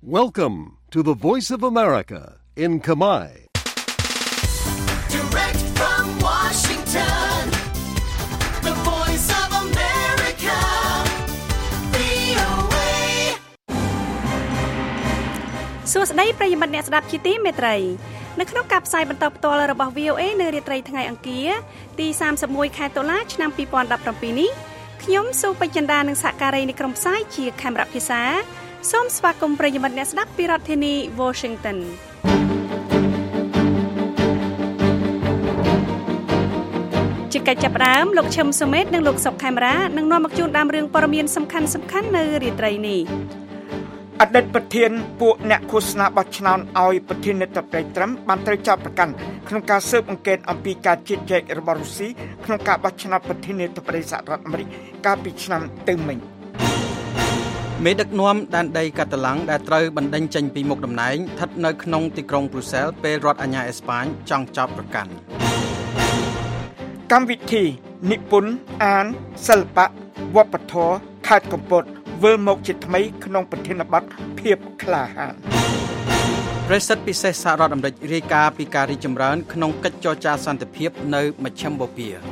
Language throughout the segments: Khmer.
Welcome to the Voice of America in Khmer. Direct from Washington, the Voice of America, VOA. សួស្តីប្រិយមិត្តអ្នកស្ដាប់ជាទីមេត្រីនៅក្នុងការផ្សាយបន្តផ្ទាល់របស់ VOA នៅរាត្រីថ្ងៃអង្គារទី31ខែតុលាឆ្នាំ2017នេះខ្ញុំសូពេជ្ជចិន្តានិងសហការីនៃក្រុមផ្សាយជាខេមរៈភាសាសូមស្វាគមន៍ប្រិយមិត្តអ្នកស្ដាប់ពីរដ្ឋធានី Washington ជាកិច្ចចាប់ផ្ដើមលោកឈឹមសុមេតនិងលោកសុកខេមរានឹងនាំមកជូនដើមរឿងព័ត៌មានសំខាន់ៗនៅរាត្រីនេះអតីតប្រធានពួកអ្នកឃោសនាបោះឆ្នោតឲ្យប្រធានាធិបតីត្រាំបានត្រូវចាប់ប្រកាន់ក្នុងការស៊ើបអង្កេតអំពីការជិះចែករបស់រុស្ស៊ីក្នុងការបោះឆ្នោតប្រធានាធិបតីសហរដ្ឋអាមេរិកកាលពីឆ្នាំទៅមិញមេដឹកនាំដែនដីកាតាឡាំងដែលត្រូវបណ្តេញចេញពីមុខតំណែងស្ថិតនៅក្នុងទីក្រុងប្រ៊ុយសែលពេលរដ្ឋអាជ្ញាអេស្ប៉ាញចង់ចាប់ប្រកាន់កម្មវិធីនិពន្ធអានសិល្បៈវប្បធម៌ខេត្តកំពតវិលមកជាថ្មីក្នុងប្រធានបទភាពក្លាហានប្រសិទ្ធពិសេសសហរដ្ឋអាមេរិករាយការណ៍ពីការរីកចម្រើនក្នុងកិច្ចចរចាសន្តិភាពនៅមជ្ឈមបូព៌ា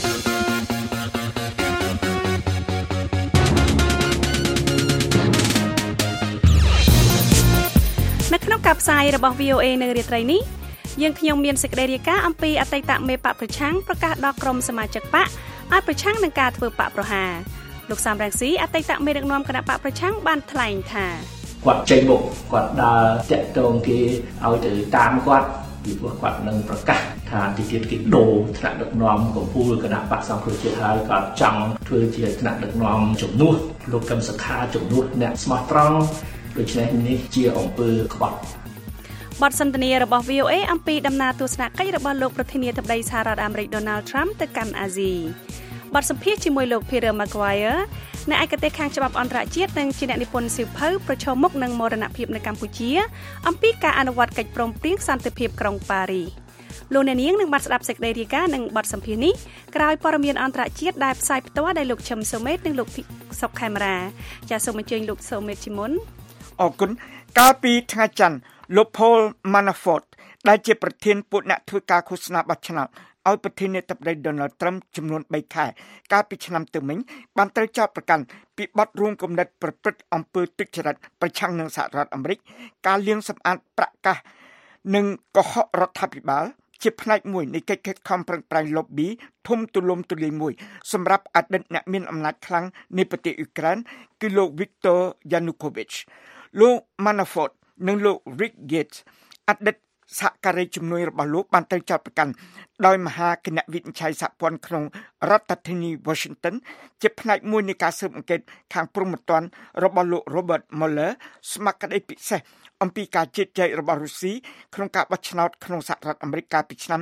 នៅក្នុងការផ្សាយរបស់ VOA នៅរាត្រីនេះយើងខ្ញុំមានសេចក្តីរាយការណ៍អំពីអតីតមេបកប្រឆាំងប្រកាសដល់ក្រុមសមាជិកបកឲ្យប្រឆាំងនឹងការធ្វើបកប្រហារលោកសំរងស៊ីអតីតមេដឹកនាំគណៈបកប្រឆាំងបានថ្លែងថាគាត់ចេញមុខគាត់ដើរតាក់ទងគេឲ្យទៅតាមគាត់ពីព្រោះគាត់នឹងប្រកាសថាទីទៀតគេដូរថ្នាក់ដឹកនាំកម្ពុជាគណៈបកសង្គ្រោះជាតិហើយគាត់ចង់ធ្វើជាថ្នាក់ដឹកនាំជំនួសលោកកឹមសុខាជំនួសអ្នកស្មោះត្រង់ដូច្នេះនេះជាអំពើក្បត់បទសន្ទនារបស់ VOA អំពីដំណើរទស្សនកិច្ចរបស់លោកប្រធានាធិបតីសហរដ្ឋអាមេរិក Donald Trump ទៅកាន់អាស៊ីបទសម្ភាសន៍ជាមួយលោក Peter McGuire អ្នកឯកទេសខាងច្បាប់អន្តរជាតិនិងជាអ្នកនិពន្ធសៀវភៅប្រឈមមុខនឹងមរណភាពនៅកម្ពុជាអំពីការអនុវត្តកិច្ចព្រមព្រៀងសន្តិភាពក្រុងប៉ារីសលោកអ្នកនាងនឹងបានស្ដាប់សេចក្តីរាយការណ៍និងបទសម្ភាសន៍នេះក្រោយព័ត៌មានអន្តរជាតិដែលផ្សាយផ្ទាល់ដោយលោកឈឹមសូមេតនិងលោកសុកខេមរាចាសសូមអញ្ជើញលោកសូមេតជាមុនអរគុណកាលពីថ្ងៃច័ន្ទលោក Paul Manafort ដែលជាប្រធានពួកអ្នកធ្វើការឃោសនាបោះឆ្នោតឲ្យប្រធានាធិបតី Donald Trump ចំនួន3ខែកាលពីឆ្នាំទៅមិញបានត្រូវចាប់ប្រកាន់ពីបទរួមគំនិតប្រព្រឹត្តអំពើទុច្ចរិតប្រឆាំងនឹងសហរដ្ឋអាមេរិកការលាងសម្អាតប្រាក់កាសនិងកុហករដ្ឋាភិបាលជាផ្នែកមួយនៃកិច្ចខិតខំប្រឹងប្រែង lobby ធំទូលំទូលាយមួយសម្រាប់អតីតអ្នកមានអំណាចខ្លាំងនៃប្រទេសអ៊ុយក្រែនគឺលោក Viktor Yanukovych លោក Manafort និងលោក Rick Gates អតីតសហការីជំនួយរបស់លោកបានទៅចាប់ប្រកាន់ដោយមហាគណៈវិនិច្ឆ័យសហព័ន្ធក្នុងរដ្ឋធានី Washington ជាផ្នែកមួយនៃការស៊ើបអង្កេតខាងព្រហ្មទណ្ឌរបស់លោក Robert Mueller ស្ម័គ្រក្តីពិសេសអំពីការជិះចែករបស់រុស្ស៊ីក្នុងការបោះឆ្នោតក្នុងសហរដ្ឋអាមេរិកកាលពីឆ្នាំ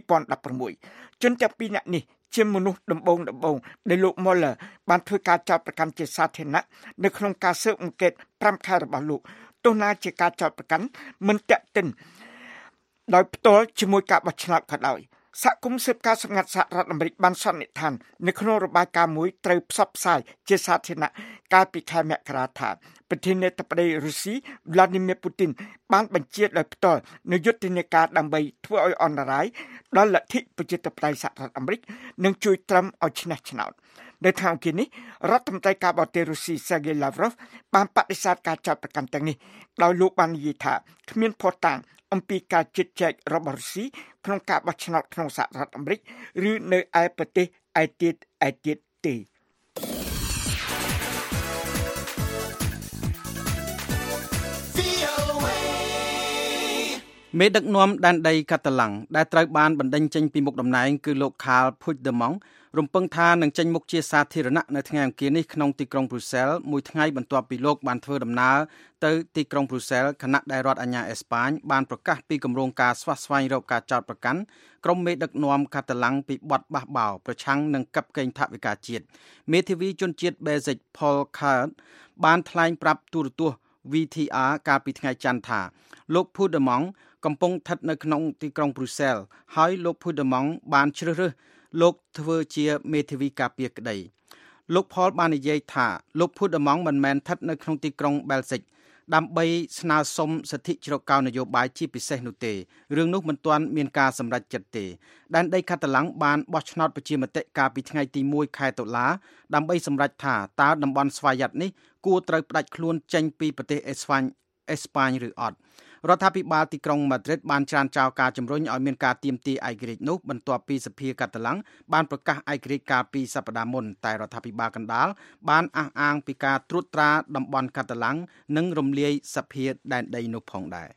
2016ជនទាំងពីរនាក់នេះជាមនុស្សដំបូងដែលលោក Mueller បានធ្វើការចាប់ប្រកាន់ជាសាធារណៈនៅក្នុងការស៊ើបអង្កេត5ខែរបស់លោកទោះណាជាការចាប់ប្រកាន់មិនតាក់ទិនដោយផ្ទាល់ជាមួយការបោះឆ្នោតក៏ដោយសហគមន៍ស៊ើបការសម្ងាត់សហរដ្ឋអាមេរិកបានសន្និដ្ឋាននៅក្នុងរបាយការណ៍មួយត្រូវផ្សព្វផ្សាយជាសាធារណៈកាលពីខែមករាថាប្រធានាធិបតីរុស្ស៊ី Vladimir Putin បានបញ្ជាដោយផ្ទាល់នូវយុទ្ធនាការដើម្បីធ្វើឲ្យអន្តរាយដល់លទ្ធិប្រជាធិបតេយ្យសហរដ្ឋអាមេរិកនិងជួយត្រាំឲ្យឈ្នះឆ្នោតនៅថ្ងៃអង្គារនេះរដ្ឋមន្ត្រីការបរទេសរុស្ស៊ី Sergei Lavrov បានបដិសេធការចាប់ប្រកាន់ទាំងនេះដោយលោកបាននិយាយថាគ្មានភស្តុតាងអំពីការជិះចែករបស់រុស្ស៊ីក្នុងការបោះឆ្នោតក្នុងសហរដ្ឋអាមេរិកឬនៅឯប្រទេសឯទៀតទេមេដឹកនាំដែនដីកាតាឡាំងដែលត្រូវបានបណ្តេញចេញពីមុខតំណែងគឺលោក Carl Puigdemont រំពឹងថានឹងចេញមុខជាសាធារណៈនៅថ្ងៃអង្គារនេះក្នុងទីក្រុងប្រ៊ុយសែលមួយថ្ងៃបន្ទាប់ពីលោកបានធ្វើដំណើរទៅទីក្រុងប្រ៊ុយសែលខណៈដែលរដ្ឋអាជ្ញាអេស្ប៉ាញបានប្រកាសពីគម្រោងការស្វះស្វែងរកការចោទប្រកាន់ក្រុមមេដឹកនាំកាតាឡាំងពីបទបះបោរប្រឆាំងនឹងកាប់កេងថវិកាជាតិមេធាវីជនជាតិ Bezic Paul Card បានថ្លែងប្រាប់ទូរទស្សន៍ VTR កាលពីថ្ងៃច័ន្ទថាលោក Puigdemont កំពុងស្ថិតនៅក្នុងទីក្រុងប្រ៊ុយសែលហើយលោក Puigdemont បានជ្រើសរើសលោកធ្វើជាមេធាវីការពារក្តីលោក Paul បាននិយាយថាលោក Puigdemont មិនមែនស្ថិតនៅក្នុងទីក្រុង Belgique ដើម្បីស្នើសុំសិទ្ធិជ្រកកោននយោបាយជាពិសេសនោះទេរឿងនោះមិនទាន់មានការសម្រេចចិត្តទេដែនដីកាតាឡង់បានបោះឆ្នោតប្រជាមតិកាលពីថ្ងៃទី1ខែតុលាដើម្បីសម្រេចថាតើតំបន់ស្វយ័តនេះគួរត្រូវផ្ដាច់ខ្លួនចេញពីប្រទេសអេស្ប៉ាញឬអត់រដ្ឋាភិបាលទីក្រុងម៉ាឌ្រីតបានច្រានចោលការជំរុញឲ្យមានការទាមទារឯករាជ្យនោះបន្ទាប់ពីសភាកាតាឡង់បានប្រកាសឯករាជ្យកាលពីសប្តាហ៍មុនតែរដ្ឋាភិបាលកណ្ដាលបានអះអាងពីការត្រួតត្រាតំបន់កាតាឡង់និងរំលាយសភាដែនដីនោះផងដែរ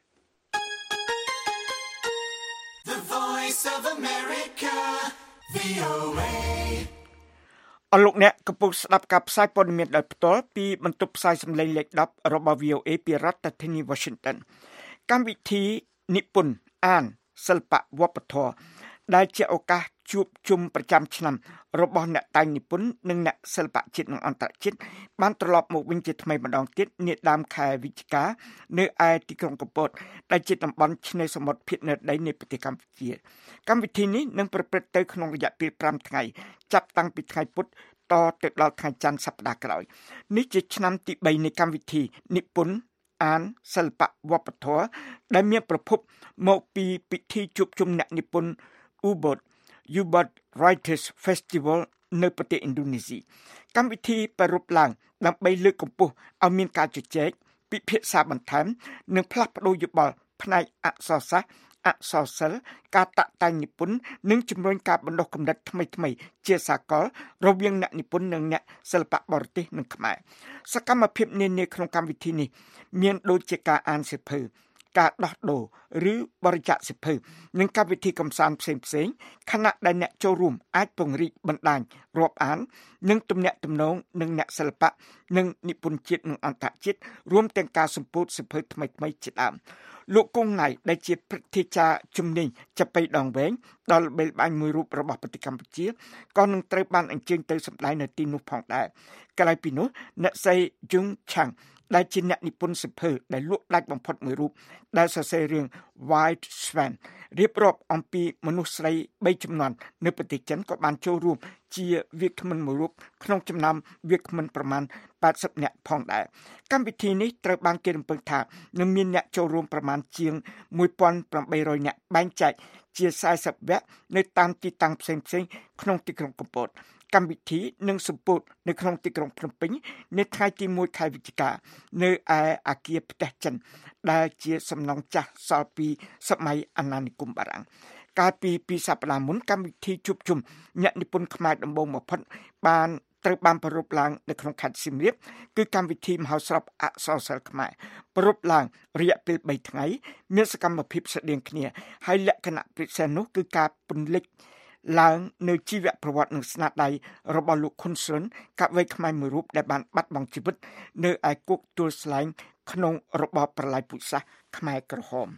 The Voice of America, VOA អរលោកអ្នកកំពុងស្ដាប់ការផ្សាយព័ត៌មានដោយផ្ទាល់ពីបន្ទប់ផ្សាយសម្លេងលេខ10របស់ VOA ពីរដ្ឋធានី Washington កម្មវិធីនិពន្ធអានសិល្បៈវប្បធម៌ដែលជាឱកាសជួបជុំប្រចាំឆ្នាំរបស់អ្នកតែងនិពន្ធនិងអ្នកសិល្បៈជាតិនិងអន្តរជាតិបានត្រឡប់មកវិញជាថ្មីម្ដងទៀតនាដើមខែវិច្ឆិកានៅឯទីក្រុងកំពតដែលជាតំបន់ឆ្នេរសមុទ្រភាគនិរដីនៃប្រទេសកម្ពុជាកម្មវិធីនេះនឹងប្រព្រឹត្តទៅក្នុងរយៈពេល5ថ្ងៃចាប់តាំងពីថ្ងៃពុធតទៅដល់ថ្ងៃច័ន្ទសប្តាហ៍ក្រោយនេះជាឆ្នាំទី3នៃកម្មវិធីនិពន្ធអានសិល្បៈវប្បធម៌ដែលមានប្រភពមកពីពិធីជួបជុំអ្នកនិពន្ធ Ubud Writers Festival នៅប្រទេសឥណ្ឌូនេស៊ីកម្មវិធីប្រារព្ធឡើងដើម្បីលើកកម្ពស់ឲ្យមានការជជែកពិភាក្សាបន្ថែមនិងផ្លាស់ប្ដូរយោបល់ផ្នែកអក្សរសាស្ត្រអក្សរសិល្ប៍ការតាក់តែងនិពន្ធនិងជំរុញការបណ្ដុះគំនិតថ្មីៗជាសាកលរវាងអ្នកនិពន្ធនិងអ្នកសិល្បៈបរទេសនិងខ្មែរសកម្មភាពនានាក្នុងកម្មវិធីនេះមានដូចជាការអានសៀវភៅការដោះដូរឬបរិច្ចាគសៀវភៅនិងកម្មវិធីកម្សាន្តផ្សេងៗខណៈដែលអ្នកចូលរួមអាចពង្រីកបណ្ដាញរាប់អាននិងទំនាក់ទំនងនឹងអ្នកសិល្បៈនិងនិពន្ធជាតិនិងអន្តរជាតិរួមទាំងការសម្ពោធសៀវភៅថ្មីៗជាដើមលោកគង់ណៃដែលជាព្រឹទ្ធាចារ្យជំនាញចាប៉ីដងវែងដល់ល្បីល្បាញមួយរូបរបស់ប្រទេសកម្ពុជាក៏នឹងត្រូវបានអញ្ជើញទៅសម្ដែងនៅទីនោះផងដែរក្រៅពីនោះអ្នកស្រីយុងឆាំងដែលជាអ្នកនិពន្ធសៀវភៅដែលលក់ដាច់បំផុតមួយរូបដែលសរសេររឿង White Swan រៀបរាប់អំពីមនុស្សស្រី3ជំនាន់នៅប្រទេសចិនក៏បានចូលរួមជាវាគ្មិនមួយរូបក្នុងចំណោមវាគ្មិនប្រមាណ80នាក់ផងដែរកម្មវិធីនេះត្រូវបានគេរំពឹងថានឹងមានអ្នកចូលរួមប្រមាណជាង 1800 នាក់បែងចែកជា40វគ្គនៅតាមទីតាំងផ្សេងៗក្នុងទីក្រុងកំពតកម្មវិធីនឹងសម្ពោធនៅក្នុងទីក្រុងភ្នំពេញនៅថ្ងៃទី1ខែវិច្ឆិកានៅឯអគារផ្ទះចិនដែលជាសំណង់ចាស់សល់ពីសម័យអាណានិគមបារាំងកាលពីសប្តាហ៍មុនកម្មវិធីជួបជុំអ្នកនិពន្ធខ្មែរដំបូងបំផុតត្រូវបានប្រារព្ធឡើងនៅក្នុងខេត្តសៀមរាបគឺកម្មវិធីមហោស្រពអក្សរសិល្ប៍ខ្មែរប្រារព្ធឡើងរយៈពេល3ថ្ងៃមានសកម្មភាពស្រដៀងគ្នាហើយលក្ខណៈពិសេសនោះគឺការពន្លិចឡើងនៅជីវប្រវត្តិនិងស្នាដៃរបស់លោកខុនស៊ុនកវីខ្មែរមួយរូបដែលបានបាត់បង់ជីវិតនៅឯគុកទួលស្លែងក្នុងរបបប្រល័យពូជសាសន៍ខ្មែរក្រហម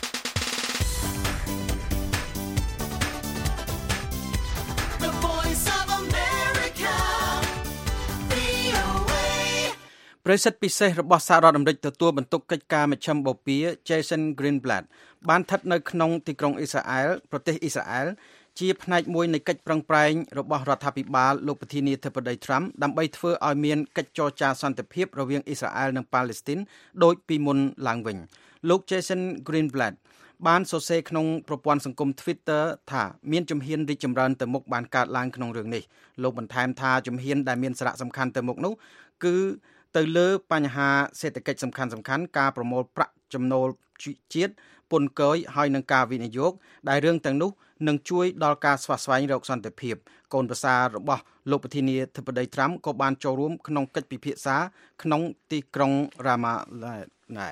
ប្រសិទ្ធពិសេសរបស់សហរដ្ឋអាមេរិកទទួលបន្ទុកកិច្ចការមជ្ឈិមបូព៌ា Jason Greenblatt បានស្ថិតនៅក្នុងទីក្រុងអ៊ីស្រាអែលប្រទេសអ៊ីស្រាអែលជាផ្នែកមួយនៃកិច្ចប្រឹងប្រែងរបស់រដ្ឋាភិបាលលោកប្រធានាធិបតី Trump ដើម្បីធ្វើឲ្យមានកិច្ចចរចាសន្តិភាពរវាងអ៊ីស្រាអែលនិងប៉ាឡេស្ទីនដូចពីមុនឡើងវិញលោក Jason Greenblatt បានសរសេរក្នុងប្រព័ន្ធសង្គម Twitter ថាមានជំហានរីកចម្រើនទៅមុខបានកើតឡើងក្នុងរឿងនេះលោកបន្ថែមថាជំហានដែលមានសារៈសំខាន់ទៅមុខនោះគឺទៅលើបញ្ហាសេដ្ឋកិច្ចសំខាន់ៗការប្រមូលប្រាក់ចំណូលជាតិពន្ធគយហើយនឹងការវិនិយោគដែលរឿងទាំងនោះនឹងជួយដល់ការស្វាស្វែងរកសន្តិភាពកូនប្រសាររបស់លោកប្រធានាធិបតី Trump ក៏បានចូលរួមក្នុងកិច្ចពិភាក្សាក្នុងទីក្រុង Ramallah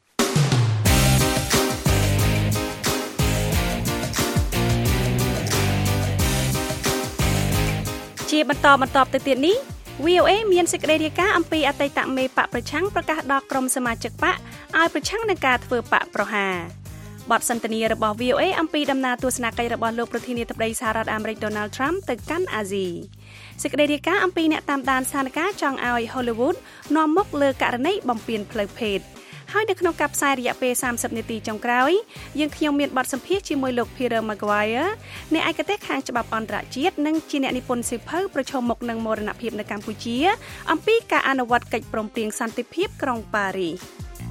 ជាបន្តទៅទៀតនេះ VOA មានសេចក្តីរាយការណ៍អំពីអតីតមេបកប្រឆាំងប្រកាសដល់ក្រុមសមាជិកបកឲ្យប្រឆាំងនឹងការធ្វើបកប្រហារបទសន្ទនារបស់ VOA អំពីដំណើរទស្សនកិច្ចរបស់លោកប្រធានាធិបតីសហរដ្ឋអាមេរិក Donald Trump ទៅកាន់អាស៊ីសេចក្តីរាយការណ៍អំពីអ្នកតាមដានស្ថានភាពចង់ឲ្យ Hollywood នាំមុខលើករណីបំពានផ្លូវភេទហើយនៅក្នុងការផ្សាយរយៈពេល30នាទីចុងក្រោយយើងខ្ញុំមានបទសម្ភាសន៍ជាមួយលោក Peter Maguire អ្នកឯកទេសខាងច្បាប់អន្តរជាតិនិងជាអ្នកនិពន្ធសៀវភៅប្រឈមមុខនឹងមរណភាពនៅកម្ពុជាអំពីការអនុវត្តកិច្ចព្រមព្រៀងសន្តិភាពក្រុងប៉ារីស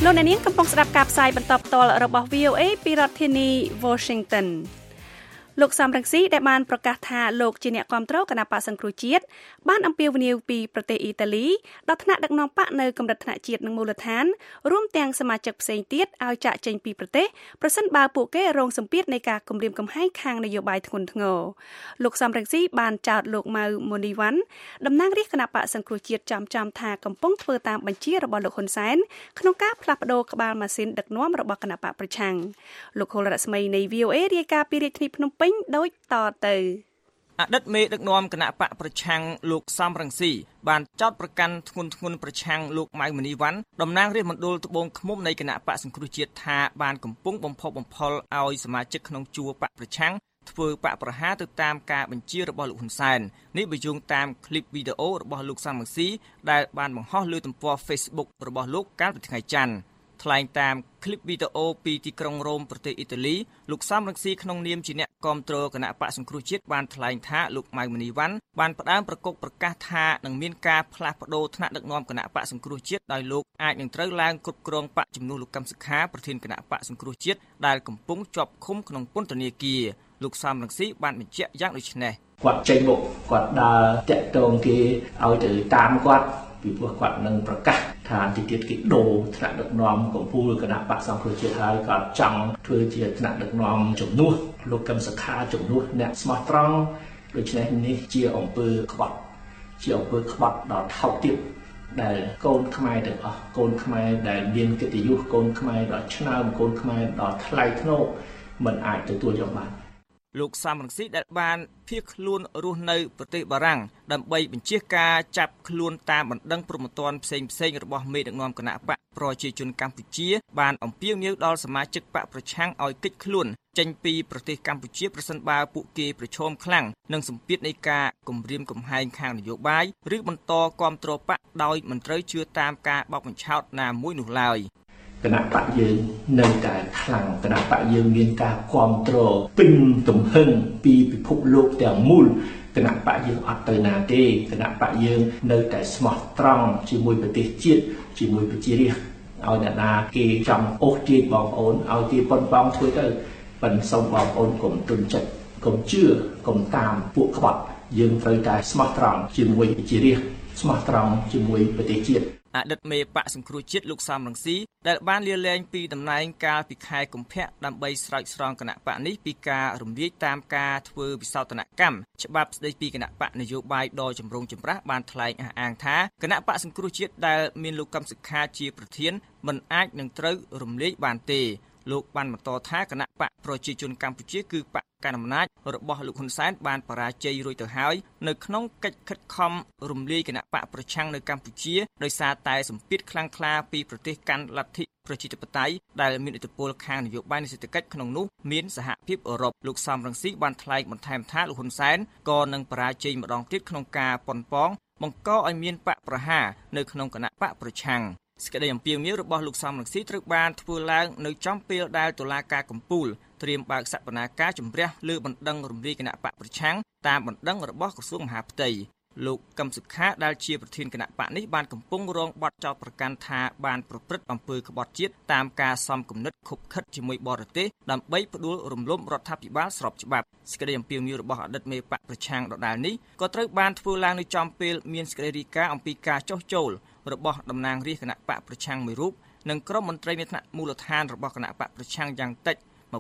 លោកអ្នកនាងកំពុងស្ដាប់ការផ្សាយបន្តផ្ទាល់របស់ VOA ពីរដ្ឋធានី Washington លោកសំរងស៊ីដែលបានប្រកាសថាលោកជាអ្នកគាំទ្រគណបក្សសង្គ្រោះជាតិបានអំពាវនាវពីប្រទេសអ៊ីតាលីដល់ថ្នាក់ដឹកនាំបកនៅកម្រិតថ្នាក់ជាតិនិងមូលដ្ឋានរួមទាំងសមាជិកផ្សេងទៀតឲ្យចាកចេញពីប្រទេសប្រសិនបើពួកគេរងសម្ពាធនៃការគំរាមកំហែងខាងនយោបាយធ្ងន់ធ្ងរលោកសំរងស៊ីបានចោទលោកម៉ៅម៉ូនីវ៉ាន់តំណាងរាស្ត្រគណបក្សសង្គ្រោះជាតិចំថាកំពុងធ្វើតាមបញ្ជារបស់លោកហ៊ុនសែនក្នុងការផ្លាស់ប្តូរក្បាលម៉ាស៊ីនដឹកនាំរបស់គណបក្សប្រឆាំងលោកហុលរស្មីនៃ VOA រាយការណ៍ពីរាជធានីភ្នំពេញដូចតទៅអតីតមេដឹកនាំគណៈបកប្រឆាំងលោកសំរងស៊ីបានចោទប្រកាន់ធ្ងន់ធ្ងរប្រឆាំងលោកម៉ៅម៉ានីវ៉ាន់តំណាងរាស្ត្រមណ្ឌលត្បូងឃ្មុំនៃគណៈបកសង្គ្រោះជាតិថាបានកំពុងបំផុសបំផុលឲ្យសមាជិកក្នុងជួរបកប្រឆាំងធ្វើបកប្រហារទៅតាមការបញ្ជារបស់លោកហ៊ុនសែននេះបញ្យងតាមคลิปវីដេអូរបស់លោកសំរងស៊ីដែលបានបង្ហោះលើទំព័រ Facebook របស់លោកកាលពីថ្ងៃច័ន្ទថ្លែងតាមคลิปវីដេអូពីទីក្រុងរ៉ូមប្រទេសអ៊ីតាលីលោកសំរងស៊ីក្នុងនាមជាអ្នកគាំទ្រគណៈបកសង្គ្រោះជាតិបានថ្លែងថាលោកម៉ៅម៉ានីវ៉ាន់បានផ្ដើមប្រកបប្រកាសថានឹងមានការផ្លាស់ប្តូរថ្នាក់ដឹកនាំគណៈបកសង្គ្រោះជាតិដោយលោកអាចនឹងត្រូវឡើងគ្រប់គ្រងបកជំនួសលោកកឹមសុខាប្រធានគណៈបកសង្គ្រោះជាតិដែលកំពុងជាប់ឃុំក្នុងពន្ធនាគារលោកសំរងស៊ីបានបញ្ជាក់យ៉ាងដូចនេះគាត់ចេញមុខគាត់ដើរតាក់ទងគេឲ្យទៅតាមគាត់ពីព្រោះគាត់នឹងប្រកាសថាទីទៀតគេដូរថ្នាក់ដឹកនាំកម្ពុជាគណៈបក្សសង្គ្រោះជាតិហើយក៏ចង់ធ្វើជាថ្នាក់ដឹកនាំជំនួសលោកកឹមសុខាជំនួសអ្នកស្មោះត្រង់ដូច្នេះនេះជាអង្គើក្បត់ជាអង្គើក្បត់ដល់ថោកទាបដែលកូនខ្មែរទាំងអស់កូនខ្មែរដែលមានកិត្តិយសកូនខ្មែរដ៏ឆ្នើមកូនខ្មែរដ៏ថ្លៃថ្នូរមិនអាចទទួលយកបានលោកសំរងស៊ីដែលបានភៀសខ្លួនរស់នៅប្រទេសបារាំងដើម្បីបញ្ជាការចាប់ខ្លួនតាមបណ្ដឹងព្រហ្មទណ្ឌផ្សេងៗរបស់មេដឹកនាំគណៈបកប្រជាជនកម្ពុជាបានអំពាវនាវដល់សមាជិកបកប្រឆាំងឲ្យគេចខ្លួនចេញពីប្រទេសកម្ពុជាប្រសិនបើពួកគេប្រឈមខ្លាំងនឹងសម្ពាធនៃការគំរាមកំហែងខាងនយោបាយឬបន្តគាំទ្របកដោយមិនត្រូវជឿតាមការបោកបញ្ឆោតណាមួយនោះឡើយគណៈបកយើងនៅតែខ្លាំងគណៈបកយើងមានការគ្រប់គ្រងពេញទំហឹងពីពិភពលោកទាំងមូលគណៈបកយើងអត់ទៅណាទេគណៈបកយើងនៅតែស្មោះត្រង់ជាមួយប្រទេសជាតិជាមួយប្រជារាស្ត្រឲ្យអ្នកណាគេចង់អូសទាញបងប្អូនឲ្យគេប៉ុនប៉ងធ្វើទៅប៉ុន្តែសូមបងប្អូនកុំទុនចិត្តកុំជឿកុំតាមពួកក្បត់យើងត្រូវតែស្មោះត្រង់ជាមួយប្រជារាស្ត្រស្មោះត្រង់ជាមួយប្រទេសជាតិអតីតមេបកសង្គ្រោះជាតិលោកសំរងស៊ីដែលបានលាលែងពីតំណែងកាលពីខែកុម្ភៈដើម្បីស្រោចស្រង់គណៈបកនេះពីការរំលាយតាមការធ្វើវិសោធនកម្មច្បាប់ស្តីពីគណៈបកនយោបាយដ៏ចម្រូងចម្រាសបានថ្លែងអះអាងថាគណៈបកសង្គ្រោះជាតិដែលមានលោកកឹមសុខាជាប្រធានមិនអាចនឹងត្រូវរំលាយបានទេលោកបានបន្តថាគណៈបកប្រជាជនកម្ពុជាគឺបកកណ្ដាលអំណាចរបស់លោកហ៊ុនសែនបានបរាជ័យរួចទៅហើយនៅក្នុងកិច្ចខិតខំរំលាយគណៈបកប្រឆាំងនៅកម្ពុជាដោយសារតែសម្ពាធខ្លាំងក្លាពីប្រទេសកាន់លទ្ធិប្រជាធិបតេយ្យដែលមានឥទ្ធិពលខាងនយោបាយនិងសេដ្ឋកិច្ចក្នុងនោះមានសហភាពអឺរ៉ុបលោកសំរងស៊ីបានថ្លែងបន្ថែមថាលោកហ៊ុនសែនក៏នឹងបរាជ័យម្ដងទៀតក្នុងការប៉ុនប៉ងបង្កឲ្យមានបកប្រហារនៅក្នុងគណៈបកប្រឆាំងសេចក្តីអំពាវនាវរបស់លោកសំរងស៊ីត្រូវបានធ្វើឡើងនៅចំពេលដែលតុលាការកំពូលត្រៀមបើកសវនាការជំរះលើបណ្ដឹងរំលាយគណៈបកប្រឆាំងតាមបណ្ដឹងរបស់ក្រសួងមហាផ្ទៃលោកកឹមសុខាដែលជាប្រធានគណៈបកនេះបានកំពុងរងបទចោទប្រកាន់ថាបានប្រព្រឹត្តអំពើក្បត់ជាតិតាមការសំគំនិតខុបខិតជាមួយបរទេសដើម្បីផ្ដួលរំលំរដ្ឋាភិបាលស្របច្បាប់សេចក្តីអំពាវនាវរបស់អតីតមេបកប្រឆាំងដដែលនេះក៏ត្រូវបានធ្វើឡើងនៅចំពេលមានសេចក្តីរាយការណ៍អំពីការចុះចូលរបស់តំណាងរាស្ត្រគណៈបកប្រឆាំងមួយរូបនិងក្រុមមន្ត្រីមានថ្នាក់មូលដ្ឋានរបស់គណៈបកប្រឆាំងយ៉ាងតិច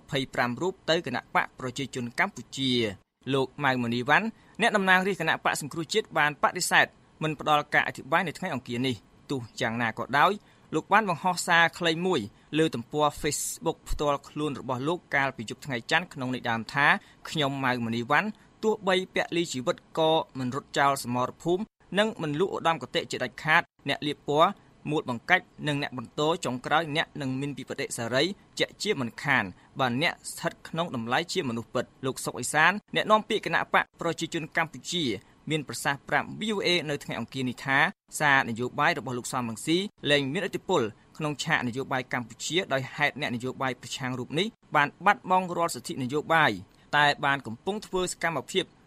25រូបទៅគណៈបកប្រជាជនកម្ពុជាលោកម៉ៅម៉ានីវ៉ាន់អ្នកតំណាងរាស្ត្រគណៈបកសង្គ្រោះជាតិបានបដិសេធមិនផ្ដល់ការអធិប្បាយនៅថ្ងៃអង្គារនេះទោះយ៉ាងណាក៏ដោយលោកបានបង្ហោះសារខ្លីមួយលើទំព័រ Facebook ផ្ទាល់ខ្លួនរបស់លោកកាលពីយប់ថ្ងៃច័ន្ទក្នុងន័យដើមថាខ្ញុំម៉ៅម៉ានីវ៉ាន់ទោះបីពលីជីវិតក៏មិនរត់ចោលសមរភូមិនិងមិនលក់ឧត្តមគតិជាដាច់ខាតអ្នកលៀបពណ៌មួលបង្កាច់និងអ្នកបន្តចុងក្រោយអ្នកនឹងមានវិបត្តិសេរីជាក់ជាមិនខានបើអ្នកស្ថិតក្នុងតម្លៃជាមនុស្សពិតលោកសុកអេសានអ្នកនាំពាក្យគណៈបកប្រជាជនកម្ពុជាមានប្រសាសន៍ប្រាប់ VOA នៅថ្ងៃអង្គារនេះថាសារនយោបាយរបស់លោកសំរងស៊ីលែងមានឥទ្ធិពលក្នុងឆាកនយោបាយកម្ពុជាដោយហេតុអ្នកនយោបាយប្រឆាំងរូបនេះបានបាត់បង់រាល់សិទ្ធិនយោបាយតែបានកំពុងធ្វើសកម្មភាព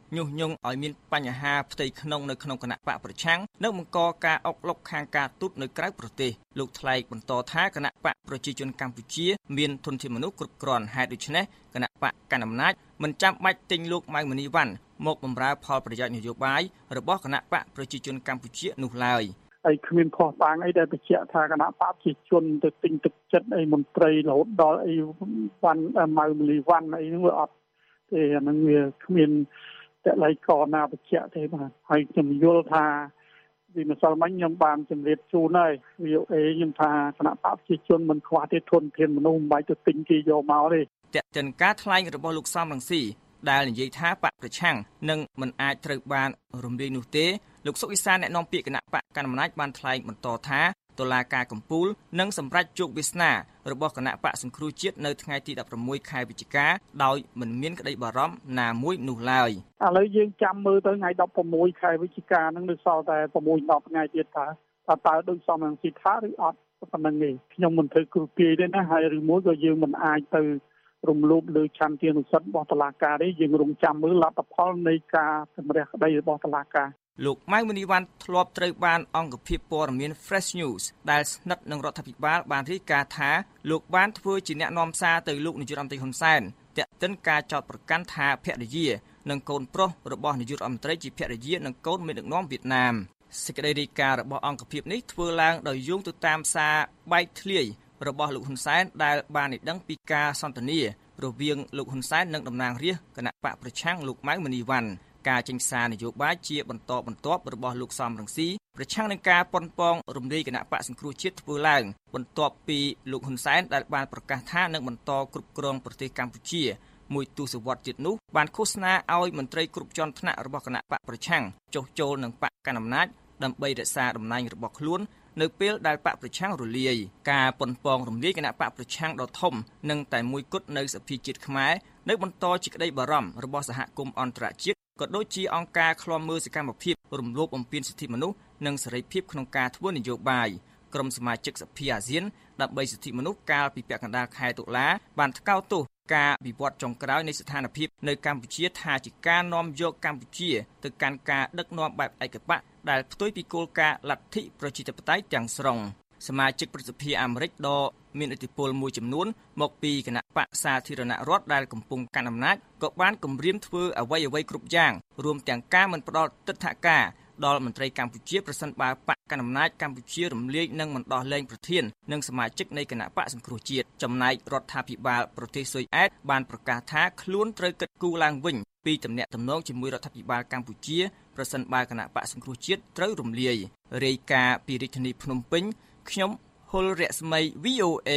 ញុះញង់ឲ្យមានបញ្ហាផ្ទៃក្នុងនៅក្នុងគណៈបកប្រឆាំងនិងបង្កការអុកឡុកខាងការទូតនៅក្រៅប្រទេសលោកថ្លែងបន្តថាគណៈបកប្រជាជនកម្ពុជាមានធនធានមនុស្សគ្រប់គ្រាន់ហេតុដូច្នេះគណៈបកកណ្ដាលអំណាចមិនចាំបាច់ទិញលោកម៉ៅមនីវ៉ាន់មកបម្រើផលប្រយោជន៍នយោបាយរបស់គណៈបកប្រជាជនកម្ពុជានោះឡើយហើយគ្មានខុសតាំងអីដែលបញ្ជាក់ថាគណៈបកប្រជាជនទៅទិញទឹកចិត្តអីមន្ត្រីរហូតដល់អីវ៉ាន់ម៉ៅមនីវ៉ាន់អីហ្នឹងវាអត់ទេអាហ្នឹងវាគ្មានតល័យកណាបញ្ជាក់ទេបាទហើយខ្ញុំយល់ថាពីម្សិលមិញខ្ញុំបានជម្រាបជូនហើយ VOA ខ្ញុំថាគណៈបកប្រជាជនមិនខ្វះទេធនធានមនុស្សមិនបាច់ទៅទិញគេយកមកទេតែទិនការថ្លែងរបស់លោកសំរងស៊ីដែលនិយាយថាបកប្រឆាំងនឹងមិនអាចត្រូវបានរំលាយនោះទេលោកសុកអ៊ីសានអ្នកនាំពាក្យគណៈបកកណ្ដាលអំណាចបានថ្លែងបន្តថាតុលាការកំពូលនឹងសម្រេចជោគវាសនារបស់គណៈបកសង្គ្រោះជាតិនៅថ្ងៃទី16ខែវិច្ឆិកាដោយមិនមានក្តីបារម្ភណាមួយនោះឡើយឥឡូវយើងចាំមើលទៅថ្ងៃ16ខែវិច្ឆិកាហ្នឹងនៅសល់តែ6-10ថ្ងៃទៀតតើដូចសមនឹងស៊ីថាឬអត់ប៉ុណ្្នឹងទេខ្ញុំមិនធ្វើគ្រូពាយទេណាហើយឬមួយក៏យើងមិនអាចទៅរំលោភលើឆន្ទានុសិទ្ធិរបស់តុលាការទេយើងរងចាំមើលលទ្ធផលនៃការសម្រេចក្តីរបស់តុលាការលោកម៉ៅមនីវ៉ាន់ធ្លាប់ត្រូវបានអង្គភាពព័ត៌មាន Fresh News ដែលស្និទ្ធនឹងរដ្ឋាភិបាលបានរាយការណ៍ថាលោកបានធ្វើជាអ្នកនាំសារទៅលោកនាយករដ្ឋមន្ត្រីហ៊ុនសែនទាក់ទិនការចោទប្រកាន់ថាភរិយានិងកូនប្រុសរបស់នាយករដ្ឋមន្ត្រីជាភរិយានិងកូនមេដឹកនាំវៀតណាមសេចក្តីរាយការណ៍របស់អង្គភាពនេះធ្វើឡើងដោយយោងទៅតាមសារបែកធ្លាយរបស់លោកហ៊ុនសែនដែលបានឲ្យដឹងពីការសន្ទនារវាងលោកហ៊ុនសែននិងតំណាងរាស្ត្រគណៈបកប្រឆាំងលោកម៉ៅមនីវ៉ាន់ការចេញសារនយោបាយជាបន្តបន្ទាប់របស់លោកសំរងស៊ីប្រឆាំងនឹងការប៉ុនប៉ងរំលាយគណៈបកសង្គ្រោះជាតិធ្វើឡើងបន្ទាប់ពីលោកហ៊ុនសែនដែលបានប្រកាសថានឹងបន្តគ្រប់គ្រងប្រទេសកម្ពុជាមួយទសវត្សរ៍ទៀតនោះបានឃោសនាឲ្យមន្ត្រីគ្រប់ជាន់ថ្នាក់របស់គណៈបកប្រឆាំងចុះចូលនឹងបកកណ្ដាលអំណាចដើម្បីរក្សាតំណែងរបស់ខ្លួននៅពេលដែលបកប្រឆាំងរលាយការប៉ុនប៉ងរំលាយគណៈបកប្រឆាំងដ៏ធំនិងតែមួយគត់នៅសភាជាតិខ្មែរនៅបន្តជាក្តីបារម្ភរបស់សហគមន៍អន្តរជាតិក៏ដូចជាអង្គការឃ្លាំមើលសកម្មភាពរំលោភបំពានសិទ្ធិមនុស្សនិងសេរីភាពក្នុងការធ្វើនយោបាយក្រុមសមាជិកសភាអាស៊ានដើម្បីសិទ្ធិមនុស្សកាលពីពាក់កណ្ដាលខែតុលាបានថ្កោលទោសការវិវត្តចុងក្រោយនៃស្ថានភាពនៅកម្ពុជាថាជាការនាំយកកម្ពុជាទៅកាន់ការដឹកនាំបែបឯកបកដែលផ្ទុយពីគោលការណ៍លទ្ធិប្រជាធិបតេយ្យទាំងស្រុងសមាជិកប្រសិទ្ធិអាមេរិកដ៏មានឥទ្ធិពលមួយចំនួនមកពីគណៈបកសាធារណរដ្ឋដែលកំពុងកាន់អំណាចក៏បានគម្រាមធ្វើអ្វីៗគ្រប់យ៉ាងរួមទាំងការមិនផ្ដល់ទិដ្ឋាការដល់មន្ត្រីកម្ពុជាប្រសិនបើបកកណ្ដាលអំណាចកម្ពុជារំលាយនិងមិនដោះលែងប្រធាននិងសមាជិកនៃគណៈបកសង្គ្រោះជាតិចំណែករដ្ឋាភិបាលប្រទេសស៊ុយអែតបានប្រកាសថាខ្លួនត្រូវគិតគូរឡើងវិញពីទំនាក់ទំនងជាមួយរដ្ឋាភិបាលកម្ពុជាប្រសិនបើគណៈបកសង្គ្រោះជាតិត្រូវរំលាយរាយការណ៍ពីរាជធានីភ្នំពេញខ្ញុំហុលរស្មី VOA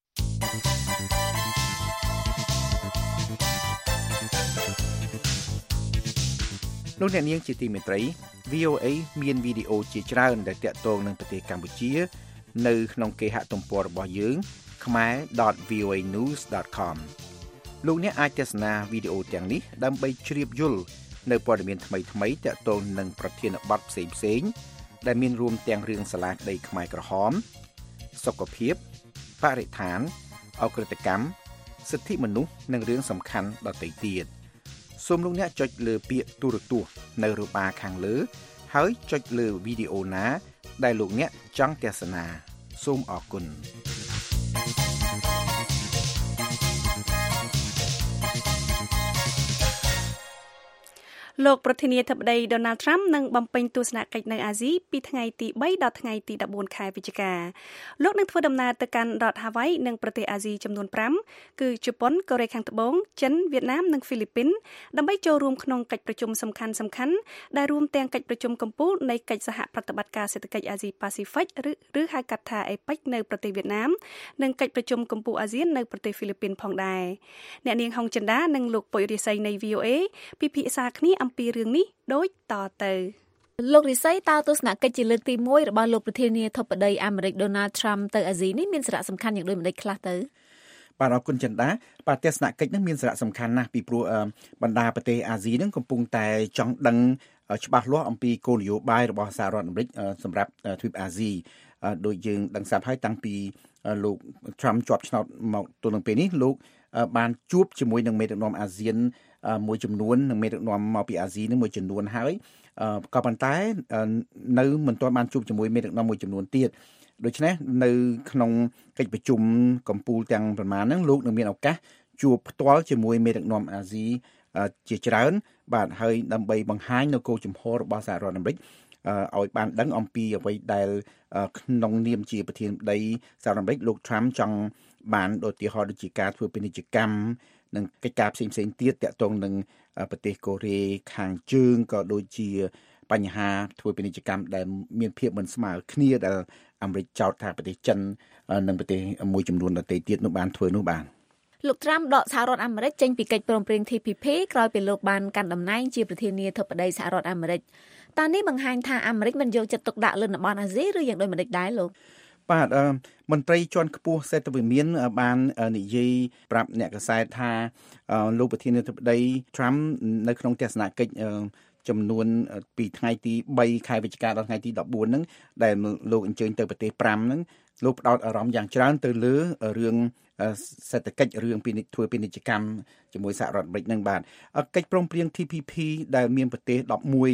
លោកអ្នកនាងជាទីមេត្រី VOA មានវីដេអូជាច្រើនដែលទាក់ទងនឹងប្រទេសកម្ពុជានៅក្នុងគេហទំព័ររបស់យើង khmer.voanews.com លោកអ្នកអាចទស្សនាវីដេអូទាំងនេះដើម្បីជ្រាបយល់នៅព័ត៌មានថ្មីៗទាក់ទងនឹងប្រធានបទផ្សេងៗដែលមានរួមទាំងរឿងសាលាក្តីខ្មែរក្រហមសុខភាពបរិស្ថានអក្រិតកម្មសិទ្ធិមនុស្សនិងរឿងសំខាន់ដទៃទៀតសូមលោកអ្នកចុចលើពាក្យទូរទស្សន៍នៅរបារខាងលើហើយចុចលើវីដេអូណាដែលលោកអ្នកចង់ទស្សនាសូមអរគុណលោកប្រធានាធិបតី Donald Trump នឹងបំពេញទស្សនកិច្ចនៅអាស៊ីពីថ្ងៃទី3ដល់ថ្ងៃទី14ខែវិច្ឆិកាលោកនឹងធ្វើដំណើរទៅកាន់រដ្ឋ Hawaii និងប្រទេសអាស៊ីចំនួន5គឺជប៉ុនកូរ៉េខាងត្បូងចិនវៀតណាមនិងហ្វីលីពីនដើម្បីចូលរួមក្នុងកិច្ចប្រជុំសំខាន់ៗដែលរួមទាំងកិច្ចប្រជុំកំពូលនៃកិច្ចសហប្រតិបត្តិការសេដ្ឋកិច្ចអាស៊ីប៉ាស៊ីហ្វិកឬហៅកាត់ថា APEC នៅប្រទេសវៀតណាមនិងកិច្ចប្រជុំកំពូលអាស៊ាននៅប្រទេសហ្វីលីពីនផងដែរអ្នកនាងហុងចិន្តានិងលោកពុយរិស័យនៃ VOA ពិភាក្សាគ្នាអំពីរឿងនេះដូចតទៅលោករិស័យតើទស្សនកិច្ចជាលើកទី1របស់លោកប្រធានាធិបតីអាមេរិក Donald Trump ទៅអាស៊ីនេះមានសារៈសំខាន់យ៉ាងដូចម្តេចខ្លះទៅបាទអរគុណចិន្តាបាទទស្សនកិច្ចនេះមានសារៈសំខាន់ណាស់ពីព្រោះបណ្ដាប្រទេសអាស៊ីនឹងកំពុងតែចង់ដឹងច្បាស់លាស់អំពីគោលនយោបាយរបស់សហរដ្ឋអាមេរិកសម្រាប់ទ្វីបអាស៊ីដោយយើងដឹងស្រាប់ហើយតាំងពីលោក Trump ជាប់ឆ្នោតមកទល់នឹងពេលនេះលោកបានជួបជាមួយនឹងមេដឹកនាំអាស៊ានមួយចំនួននិងមេដឹកនាំមកពីអាស៊ីនឹងមួយចំនួនហើយក៏ប៉ុន្តែនៅមិនទាន់បានជួបជាមួយមេដឹកនាំមួយចំនួនទៀតដូច្នេះនៅក្នុងកិច្ចប្រជុំកំពូលទាំងប្រមាណហ្នឹងលោកនឹងមានឱកាសជួបផ្ទាល់ជាមួយមេដឹកនាំអាស៊ីជាច្រើនបាទហើយដើម្បីបង្ហាញនៅគោលជំហររបស់សហរដ្ឋអាមេរិកឲ្យបានដឹងអំពីអ្វីដែលក្នុងនាមជាប្រធានាធិបតីសហរដ្ឋអាមេរិកលោក Trump ចង់បានឧទាហរណ៍ដូចជាការធ្វើពាណិជ្ជកម្មនិងកិច្ចការផ្សេងៗទៀតទាក់ទងនឹងប្រទេសកូរ៉េខាងជើងក៏ដូចជាបញ្ហាធ្វើពាណិជ្ជកម្មដែលមានភាពមិនស្មើគ្នាដែលអាមេរិកចោទថាប្រទេសចិននិងប្រទេសមួយចំនួនដទៃទៀតនោះបានធ្វើនោះបានលោក Trump ដកសហរដ្ឋអាមេរិកចេញពីកិច្ចព្រមព្រៀង TPP ក្រោយពីលោកបានកាន់តំណែងជាប្រធានាធិបតីសហរដ្ឋអាមេរិកតើនេះបង្ហាញថាអាមេរិកមិនយកចិត្តទុកដាក់លើតំបន់អាស៊ីឬយ៉ាងដូចម្តេចដែរលោកបាទមន្ត្រីជាន់ខ្ពស់សេដ្ឋវិមានបាននិយាយប្រាប់អ្នកកាសែតថាលោកប្រធានាធិបតី Trump នៅក្នុងទស្សនកិច្ចចំនួនពីថ្ងៃទី3ខែវិច្ឆិកាដល់ថ្ងៃទី14ហ្នឹងដែលលោកអញ្ជើញទៅប្រទេស5ហ្នឹងលោកផ្ដោតអារម្មណ៍យ៉ាងច្រើនទៅលើរឿងសេដ្ឋកិច្ចរឿងធ្វើពាណិជ្ជកម្មជាមួយសហរដ្ឋអាមេរិកហ្នឹងបាទកិច្ចព្រមព្រៀង TPP ដែលមានប្រទេស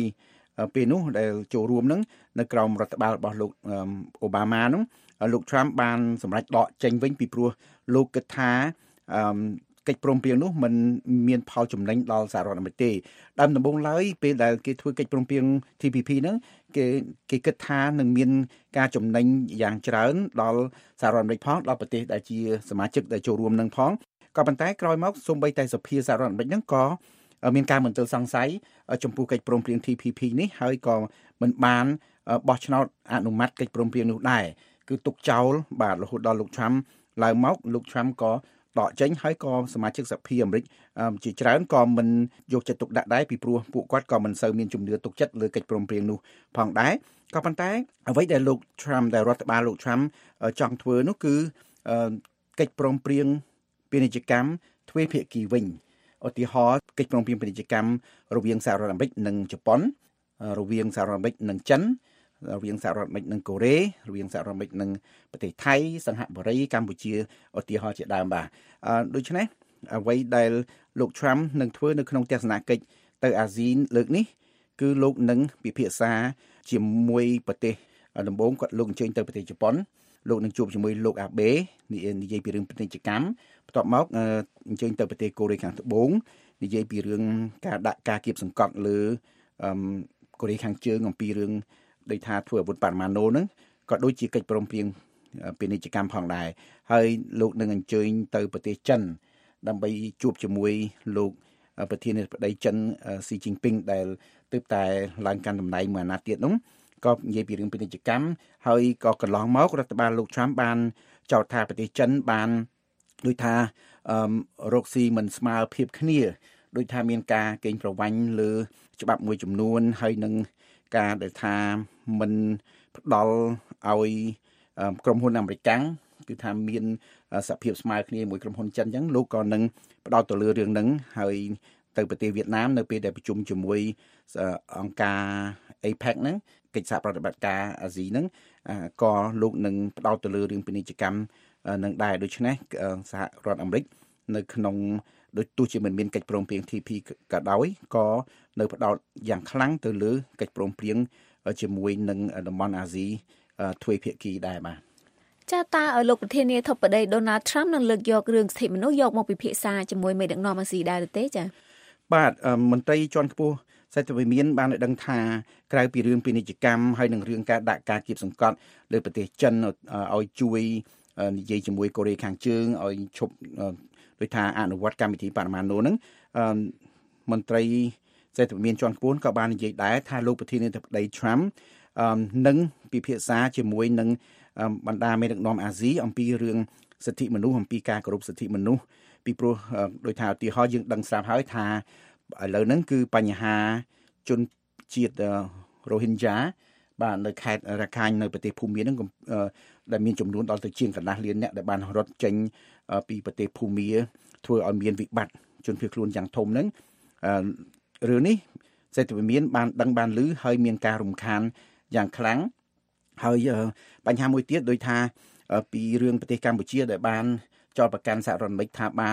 11ពេលនោះដែលចូលរួមហ្នឹងនៅក្រោមរដ្ឋបាលរបស់លោកអូបាម៉ាហ្នឹងលោក Trump បានសម្រេចដកចេញវិញពីព្រោះលោកគិតថាកិច្ចព្រមព្រៀងនោះมันមានផលចំណេញដល់សហរដ្ឋអាមេរិកទេដើមដំបូងឡើយពេលដែលគេធ្វើកិច្ចព្រមព្រៀង TPP ហ្នឹងគេគិតថានឹងមានការចំណេញយ៉ាងច្រើនដល់សហរដ្ឋអាមេរិកផងដល់ប្រទេសដែលជាសមាជិកដែលចូលរួមនឹងផងក៏ប៉ុន្តែក្រោយមកសូម្បីតែសភាសហរដ្ឋអាមេរិកហ្នឹងក៏មានការមន្ទិលសង្ស័យចំពោះកិច្ចព្រមព្រៀង TPP នេះហើយក៏មិនបានបោះឆ្នោតអនុម័តកិច្ចព្រមព្រៀងនោះដែរគឺទុកចោលបាទរហូតដល់លោក Trump ឡើងមកលោក Trump ក៏ដកចេញហើយក៏សមាជិកសភាអាមេរិកជាច្រើនក៏មិនយកចិត្តទុកដាក់ដែរពីព្រោះពួកគាត់ក៏មិនសូវមានជំនឿទុកចិត្តលើកិច្ចព្រមព្រៀងនោះផងដែរក៏ប៉ុន្តែអ្វីដែលលោក Trump ដែលរដ្ឋបាលលោក Trump ចង់ធ្វើនោះគឺកិច្ចព្រមព្រៀងពាណិជ្ជកម្មទ្វេភាគីវិញឧទាហរណ៍កិច្ចព្រមព្រៀងពាណិជ្ជកម្មរវាងសហរដ្ឋអាមេរិកនិងជប៉ុនរវាងសហរដ្ឋអាមេរិកនិងចិនរវាងសហរដ្ឋអាមេរិកនិងកូរ៉េរវាងសហរដ្ឋអាមេរិកនិងប្រទេសថៃសិង្ហបុរីកម្ពុជាឧទាហរណ៍ជាដើមបាទដូច្នេះអ្វីដែលលោក Trump នឹងធ្វើនៅក្នុងទស្សនកិច្ចទៅអាស៊ានលើកនេះគឺលោកនឹងពិភាក្សាជាមួយប្រទេសដំបូងគាត់លោកអញ្ជើញទៅប្រទេសជប៉ុនលោកនឹងជួបជាមួយលោកអាបេនិយាយពីរឿងពាណិជ្ជកម្មបន្ទាប់មកអញ្ជើញទៅប្រទេសកូរ៉េខាងត្បូងនិយាយពីរឿងការដាក់ការគៀបសង្កត់លើកូរ៉េខាងជើងអំពីរឿងដោយថាធ្វើអាវុធបរមាណូហ្នឹងក៏ដូចជាកិច្ចព្រមព្រៀងពាណិជ្ជកម្មផងដែរហើយលោកនឹងអញ្ជើញទៅប្រទេសចិនដើម្បីជួបជាមួយលោកប្រធានាធិបតីចិនស៊ីជីនពីងដែលទើបតែឡើងកាន់តំណែងមួយអាណត្តិទៀតនោះក៏និយាយពីរឿងពាណិជ្ជកម្មហើយក៏កន្លងមករដ្ឋបាលលោក Trump បានចោទថាប្រទេសចិនបានដូចថារកស៊ីមិនស្មើភាពគ្នាដូចថាមានការកេងប្រវ័ញ្ចលើច្បាប់មួយចំនួនហើយនឹងការដែលថាមិនផ្ដល់ឲ្យក្រុមហ៊ុនអាមេរិកគឺថាមានសភាពស្មើគ្នាមួយក្រុមហ៊ុនចិនអញ្ចឹងលោកក៏នឹងផ្ដោតទៅលើរឿងហ្នឹងហើយទៅប្រទេសវៀតណាមនៅពេលដែលប្រជុំជាមួយអង្គការ APEC ហ្នឹងកិច្ចសហប្រតិបត្តិការអាស៊ីហ្នឹងក៏លោកនឹងផ្ដោតទៅលើរឿងពាណិជ្ជកម្មនឹងដែរដូច្នេះសហរដ្ឋអាមេរិកនៅក្នុងដោយទោះជាមិនមានកិច្ចព្រមព្រៀង TPP ក៏ដោយក៏នៅផ្ដោតយ៉ាងខ្លាំងទៅលើកិច្ចព្រមព្រៀងជាមួយនឹងតំបន់អាស៊ីទ្វេភាគីដែរបាទចាតើលោកប្រធានាធិបតី Donald Trump នឹងលើកយករឿងសិទ្ធិមនុស្សយកមកពិភាក្សាជាមួយមេដឹកនាំអាស៊ីដែរទេចាបាទមន្ត្រីជាន់ខ្ពស់សេដ្ឋវិមានបានដឹងថាក្រៅពីរឿងពាណិជ្ជកម្មហើយនឹងរឿងការដាក់ការគៀបសង្កត់លើប្រទេសចិនឲ្យជួយនិយាយជាមួយកូរ៉េខាងជើងឲ្យឈប់ដោយថាអនុវត្តកម្មវិធីបរមាណូហ្នឹងមន្ត្រីសេដ្ឋវិមានជាន់ខ្ពស់ក៏បាននិយាយដែរថាលោកប្រធានាធិបតី Trump នឹងពិភាក្សាជាមួយនឹងបណ្ដាមេដឹកនាំអាស៊ីអំពីរឿងសិទ្ធិមនុស្សអំពីការគោរពសិទ្ធិមនុស្សពីព្រោះដោយថាឧទាហរណ៍យើងដឹងស្រាប់ហើយថាឥឡូវហ្នឹងគឺបញ្ហាជនជាតិ Rohingya បាទនៅខេត្តរ៉ាខាញ់នៅប្រទេសភូមាហ្នឹងដែលមានចំនួនដល់ទៅជាងកន្លះលានអ្នកដែលបានរត់ចេញពីប្រទេសភូមាធ្វើឲ្យមានវិបត្តិជនភៀសខ្លួនយ៉ាងធំហ្នឹងរឿងនេះសេដ្ឋវិមានបានដឹងបានឮហើយមានការរំខានយ៉ាងខ្លាំងហើយបញ្ហាមួយទៀតដោយថាពីរឿងប្រទេសកម្ពុជាដែលបានចោទប្រកាន់សហរដ្ឋអាមេរិកថាបាន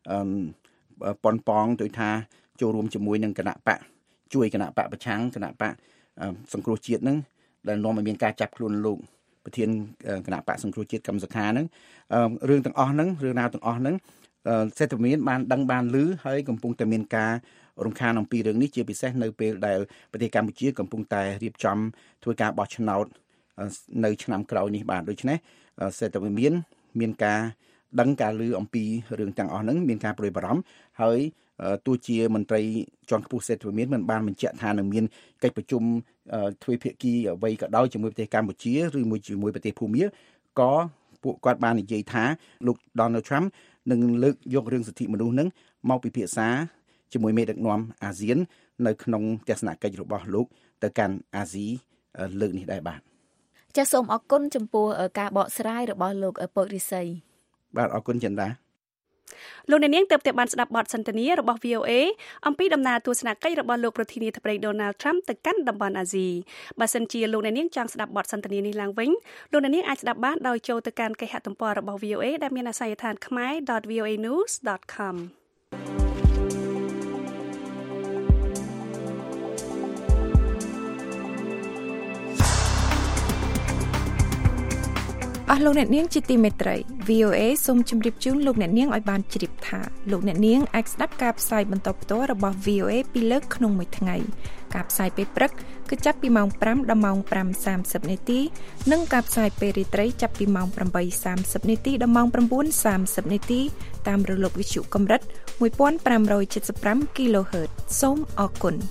ប៉ុនប៉ងដោយថាចូលរួមជាមួយនឹងគណៈបកជួយគណៈបកប្រឆាំងគណៈបកសង្គ្រោះជាតិហ្នឹងដែលនាំឲ្យមានការចាប់ខ្លួនលោកប្រធានគណៈបកសង្គ្រោះជាតិកម្មសខាហ្នឹងរឿងទាំងអស់ហ្នឹងរឿងរ៉ាវទាំងអស់ហ្នឹងសេដ្ឋមានបានដឹងបានឮហើយកំពុងតែមានការរំខានអំពីរឿងនេះជាពិសេសនៅពេលដែលប្រទេសកម្ពុជាកំពុងតែរៀបចំធ្វើការបោះឆ្នោតនៅឆ្នាំក្រោយនេះបាទដូច្នេះសេដ្ឋមានការដឹងការឮអំពីរឿងទាំងអស់ហ្នឹងមានការព្រួយបារម្ភហើយទោះជាមន្ត្រីជាន់ខ្ពស់សេដ្ឋមានមិនបានបញ្ជាក់ថានឹងមានកិច្ចប្រជុំទ្វេភាគីអ្វីក៏ដោយជាមួយប្រទេសកម្ពុជាឬមួយជាមួយប្រទេសភូមាក៏ពួកគាត់បាននិយាយថាលោក Donald Trump នឹងលើកយករឿងសិទ្ធិមនុស្សនឹងមកពិភាក្សាជាមួយមេដឹកនាំអាស៊ាននៅក្នុងទស្សនកិច្ចរបស់លោកទៅកាន់អាស៊ីលើកនេះដែរបាទចាសសូមអរគុណចំពោះការបកស្រាយរបស់លោកពុករិស័យបាទអរគុណចិនដាលោកអ្នកនាងទើបតែបានស្ដាប់បទសន្ទនារបស់ VOA អំពីដំណើរទស្សនកិច្ចរបស់លោកប្រធានាធិបតី Donald Trump ទៅកាន់តំបន់អាស៊ីបើសិនជាលោកអ្នកនាងចង់ស្ដាប់បទសន្ទនានេះឡើងវិញលោកអ្នកនាងអាចស្ដាប់បានដោយចូលទៅកាន់គេហទំព័ររបស់ VOA ដែលមានអាសយដ្ឋាន khmer.voanews.com អស់លោកអ្នកនាងជាទីមេត្រី VOA សូមជម្រាបជូនលោកអ្នកនាងឲ្យបានជ្រាបថាលោកអ្នកនាងអាចស្ដាប់ការផ្សាយបន្តផ្ទាល់របស់ VOA ពីរលើកក្នុងមួយថ្ងៃការផ្សាយពេលព្រឹកគឺចាប់ពីម៉ោង 5 ដល់ម៉ោង 5:30 នាទីនិងការផ្សាយពេលរាត្រីចាប់ពីម៉ោង 8:30 នាទីដល់ម៉ោង 9:30 នាទីតាមរលកវិទ្យុកម្រិត 1575 kHz សូមអរគុណ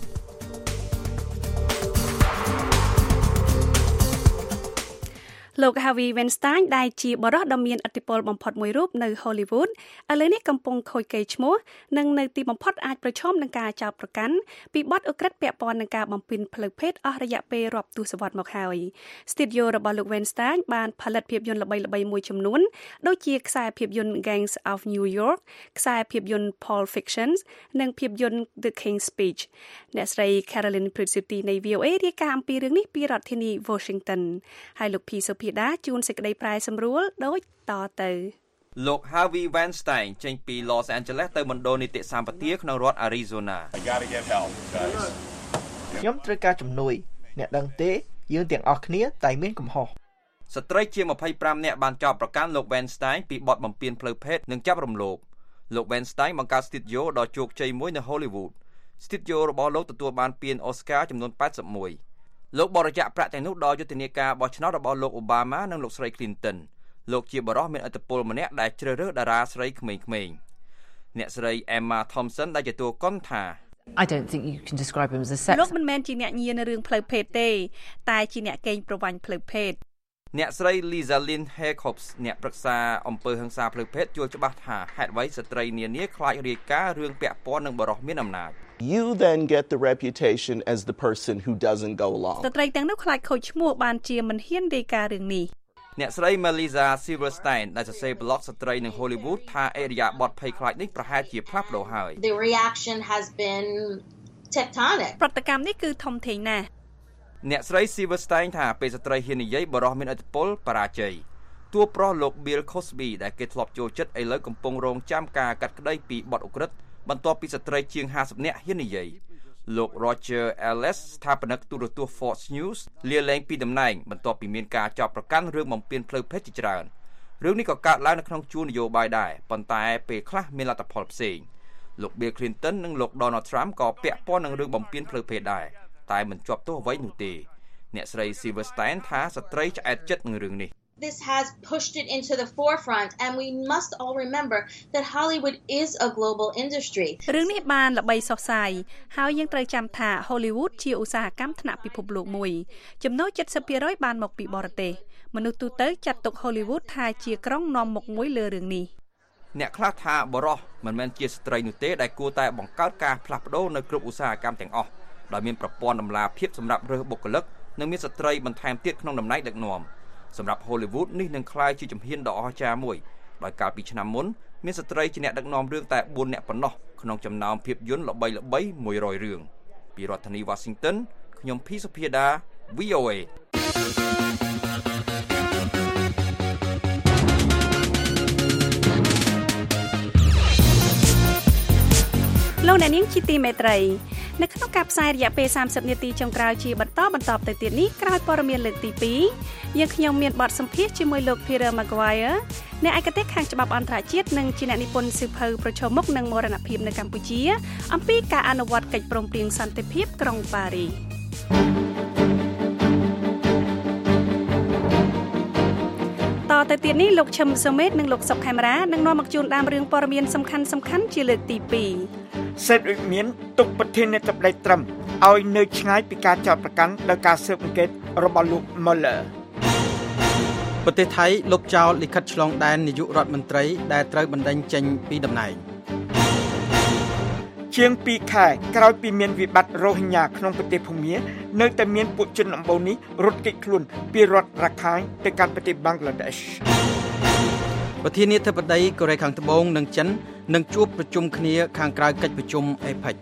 លោក Harvey Weinstein ដែលជាបរិសុទ្ធដ៏មានឥទ្ធិពលបំផុតមួយរូបនៅ Hollywood ឥឡូវនេះកំពុងខូចកេរ្តិ៍ឈ្មោះនិងនៅទីបំផុតអាចប្រឈមនឹងការចោទប្រកាន់ពីបទឧក្រិដ្ឋពាក់ព័ន្ធនឹងការបំពានផ្លូវភេទអស់រយៈពេលរាប់ទសវត្សរ៍មកហើយស្ទូឌីយោរបស់លោក Weinstein បានផលិតភាពយន្តល្បីៗមួយចំនួនដូចជាខ្សែភាពយន្ត Gangs of New York ខ្សែភាពយន្ត Pulp Fiction និងភាពយន្ត The King's Speech អ្នកស្រី Caroline Prisutti នៃ VOA រាយការណ៍អំពីរឿងនេះពីរដ្ឋធានី Washington ហើយលោក P. Sophia ជួនសេចក្តីប្រែសម្រួលដូចតទៅលោក Harvey Weinstein ចេញពី Los Angeles ទៅមណ្ឌលនីតិសម្បទាក្នុងរដ្ឋ Arizona ខ្ញុំត្រូវការជំនួយអ្នកដឹងទេយើងទាំងអស់គ្នាតែមានកំហុសស្ត្រីជា25នាក់បានចោទប្រកាន់លោក Weinstein ពីបទបំពានផ្លូវភេទនិងចាប់រំលោភលោក Weinstein បង្កើតស្ទូឌីយោដ៏ជោគជ័យមួយនៅ Hollywood ស្ទូឌីយោរបស់លោកទទួលបានពាន Oscar ចំនួន81លោកបរិច្ចាគប្រាក់ទាំងនោះដល់យុទ្ធនាការបោះឆ្នោតរបស់លោក Obama និងលោកស្រី Clinton លោកជាបរិសុទ្ធមានឥទ្ធិពលម្នាក់ដែលជ្រើសរើសតារាស្រីក្មេងៗអ្នកស្រី Emma Thompson ដែលជាតួកុនថា I don't think you can describe him as a sex លោកមិនមែនជាអ្នកញៀនរឿងផ្លូវភេទទេតែជាអ្នកកេងប្រវ័ញ្ចផ្លូវភេទអ្នកស្រី Lisa Lynn Jacobs អ្នកប្រឹក្សាអំពើហិង្សាផ្លូវភេទយល់ច្បាស់ថាហេតុអ្វីស្ត្រីនានាខ្លាចរាយការណ៍រឿងពាក់ព័ន្ធនឹងបរិសុទ្ធមានអំណាច You then get the reputation as the person who doesn't go along ស្ត្រីទាំងនោះខ្លាចខូចឈ្មោះបានជាមិនហ៊ានរាយការណ៍រឿងនេះអ្នកស្រី Melissa Silverstein ដែលសរសេរប្លុកស្ត្រីនៅ Hollywood ថាអេរិយាបថភ័យខ្លាចនេះប្រហែលជាផ្លាស់ប្ដូរហើយ The reaction has been tectonic ប្រតិកម្មនេះគឺធំធេងណាស់អ្នកស្រី Silverstein ថាពេលស្ត្រីហ៊ាននិយាយបរិសុទ្ធមានឥទ្ធិពលបរាជ័យតួប្រុសលោក Bill Cosby ដែលគេធ្លាប់ចូលចិត្តឥឡូវកំពុងរងចាំការកាត់ក្តីពីបទឧក្រិដ្ឋបន្ទាប់ពីស្ត្រីជាង50នាក់ហ៊ាននិយាយលោក Roger Ailes ស្ថាបនិកទូរទស្សន៍ Fox News លាលែងពីតំណែងបន្ទាប់ពីមានការចោទប្រកាន់រឿងបំពានផ្លូវភេទជាច្រើនរឿងនេះក៏កើតឡើងនៅក្នុងជួរនយោបាយដែរប៉ុន្តែពេលខ្លះមានលទ្ធផលផ្សេងលោក Bill Clinton និងលោក Donald Trump ក៏ពាក់ព័ន្ធនឹងរឿងបំពានផ្លូវភេទដែរតែមិនជាប់ទោសអ្វីនោះទេអ្នកស្រី Silverstein ថាស្ត្រីឆ្អែតចិត្តនឹងរឿងនេះ This has pushed it into the forefront and we must all remember that Hollywood is a global industry. រឿងនេះបានល្បីសុសសាយហើយយើងត្រូវចាំថា Hollywood ជាឧស្សាហកម្មថ្នាក់ពិភពលោកមួយចំណូល 70% បានមកពីបរទេសមនុស្សទូទៅចាត់ទុក Hollywood ថាជាក្រុងនាំមុខមួយលើរឿងនេះអ្នកខ្លះថាបរិសុទ្ធមិនមែនជាស្ត្រីនោះទេដែលគួរតែបង្កើតការផ្លាស់ប្ដូរនៅគ្រប់ឧស្សាហកម្មទាំងអស់ដោយមានប្រព័ន្ធតម្លាភាពសម្រាប់រើសបុគ្គលិកនិងមានស្ត្រីបន្ថែមទៀតក្នុងតំណែងដឹកនាំសម្រាប់ Hollywood នេះនឹងក្លាយជាជំហានដ៏អស្ចារ្យមួយដោយកាលពីឆ្នាំមុនមានស្ត្រីជាអ្នកដឹកនាំរឿងតែ4នាក់ប៉ុណ្ណោះក្នុងចំណោមភាពយន្តល្បីៗ100រឿងពីរដ្ឋធានី Washington ខ្ញុំ P. Sophia VOA លោកអ្នកនាងជាទីមេត្រីនៅក្នុងការផ្សាយរយៈពេល30នាទីចុងក្រោយជាបន្តទៅទៀតនេះក្រោយព័ត៌មានលើកទី2យើងខ្ញុំមានបទសម្ភាសន៍ជាមួយលោក Peter Maguire អ្នកឯកទេសខាងច្បាប់អន្តរជាតិនិងជាអ្នកនិពន្ធសៀវភៅប្រឈមមុខនឹងមរណភាពនៅកម្ពុជាអំពីការអនុវត្តកិច្ចព្រមព្រៀងសន្តិភាពក្រុងប៉ារីសទៅទៀតនេះលោកឈឹមសុមេតនិងលោកសុកខេមរានឹងនាំមកជូនដើមរឿងព័ត៌មានសំខាន់ជាលើកទី2 សេដ្ឋវិមានទុកប្រធានាធិបតីត្រឹមឲ្យនៅឆ្ងាយពីការចោទប្រកាន់ដោយការស៊ើបអង្កេតរបស់លោក Mueller ប្រទេសថៃលុបចោលលិខិតឆ្លងដែននាយករដ្ឋមន្ត្រីដែលត្រូវបណ្តេញចេញពីតំណែងជាង2ខែក្រោយពីមានវិបត្តិរ៉ូហិញញ៉ាក្នុងប្រទេសភូមានៅតែមានពួកជនអំបូរនេះរត់គេចខ្លួនពីរដ្ឋរ៉ាខៃទៅកាន់ប្រទេសបង់ក្លាដេសប្រធានាធិបតីកូរ៉េខាងត្បូងនិងចិននឹងជួបប្រជុំគ្នាខាងក្រៅកិច្ចប្រជុំ APEC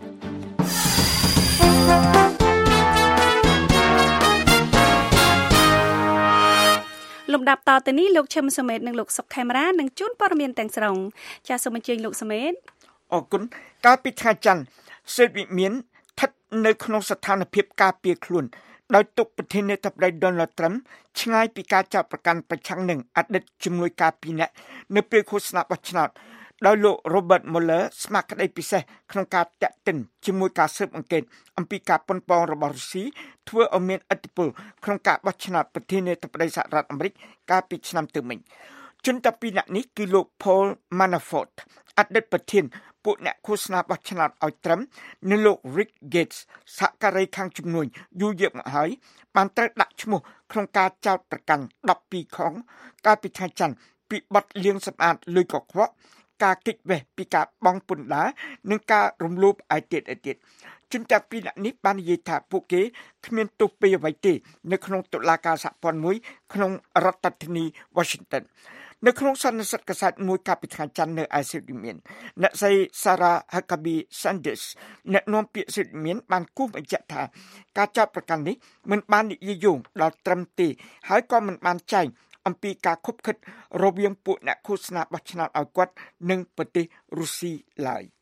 លំដាប់តទៅនេះលោកឈឹមសុមេតនិងលោកសុកខេមរានឹងជូនព័ត៌មានទាំងស្រុងចាសសូមអញ្ជើញលោកសុមេតអរគុណកាលពីថ្ងៃច័ន្ទសេដ្ឋវិមានស្ថិតនៅក្នុងស្ថានភាពការពារខ្លួនដោយទុកប្រធានាធិបតី Donald Trump ឆ្ងាយពីការចាប់ប្រកាន់ប្រឆាំងនឹងអតីតជំនួយការ2នាក់នៅពេលឃោសនាបោះឆ្នោតដោយលោក Robert Mueller ស្ម័គ្រក្តីពិសេសក្នុងការតាក់ទិនជាមួយការស៊ើបអង្កេតអំពីការប៉ុនប៉ងរបស់រុស្ស៊ីធ្វើឲ្យមានឥទ្ធិពលក្នុងការបោះឆ្នោតប្រធានាធិបតីសហរដ្ឋអាមេរិកកាលពីឆ្នាំទៅមិញជនតា2នាក់នេះគឺលោក Paul Manafort អតីតប្រធានពួកអ្នកឃោសនាបោះឆ្នោតឲ្យត្រឹមនិងលោក Rick Gates សហការីខាងជំនួយយូរយកមកហើយបានត្រូវដាក់ឈ្មោះក្នុងការចោទប្រកាន់12ខងកាលពីថ្ងៃច័ន្ទពីបទលាងសម្អាតលុយកខ្វក់ការគេចវេះពីការបង់ពន្ធដារនិងការរំលោភឯទៀតជនតា2នាក់នេះបាននិយាយថាពួកគេគ្មានទោសពីអ្វីទេនៅក្នុងតុលាការសហព័ន្ធមួយក្នុងរដ្ឋធានី Washingtonនៅក្នុងសន្និសីទកាសែតមួយកាលពីថ្ងៃច័ន្ទនៅឯសិទ្ធិមានអ្នកស្រី Sarah Huckabee Sanders អ្នកនាំពាក្យសិទ្ធិមានបានគូសបញ្ជាក់ថាការចោទប្រកាន់នេះមិនបាននិយាយយោងដល់ត្រឹមទេហើយក៏មិនបានចែងអំពីការខុបខិតរវាងពួកអ្នកឃោសនាបោះឆ្នោតឲ្យគាត់និងប្រទេសរុស្ស៊ីឡើយ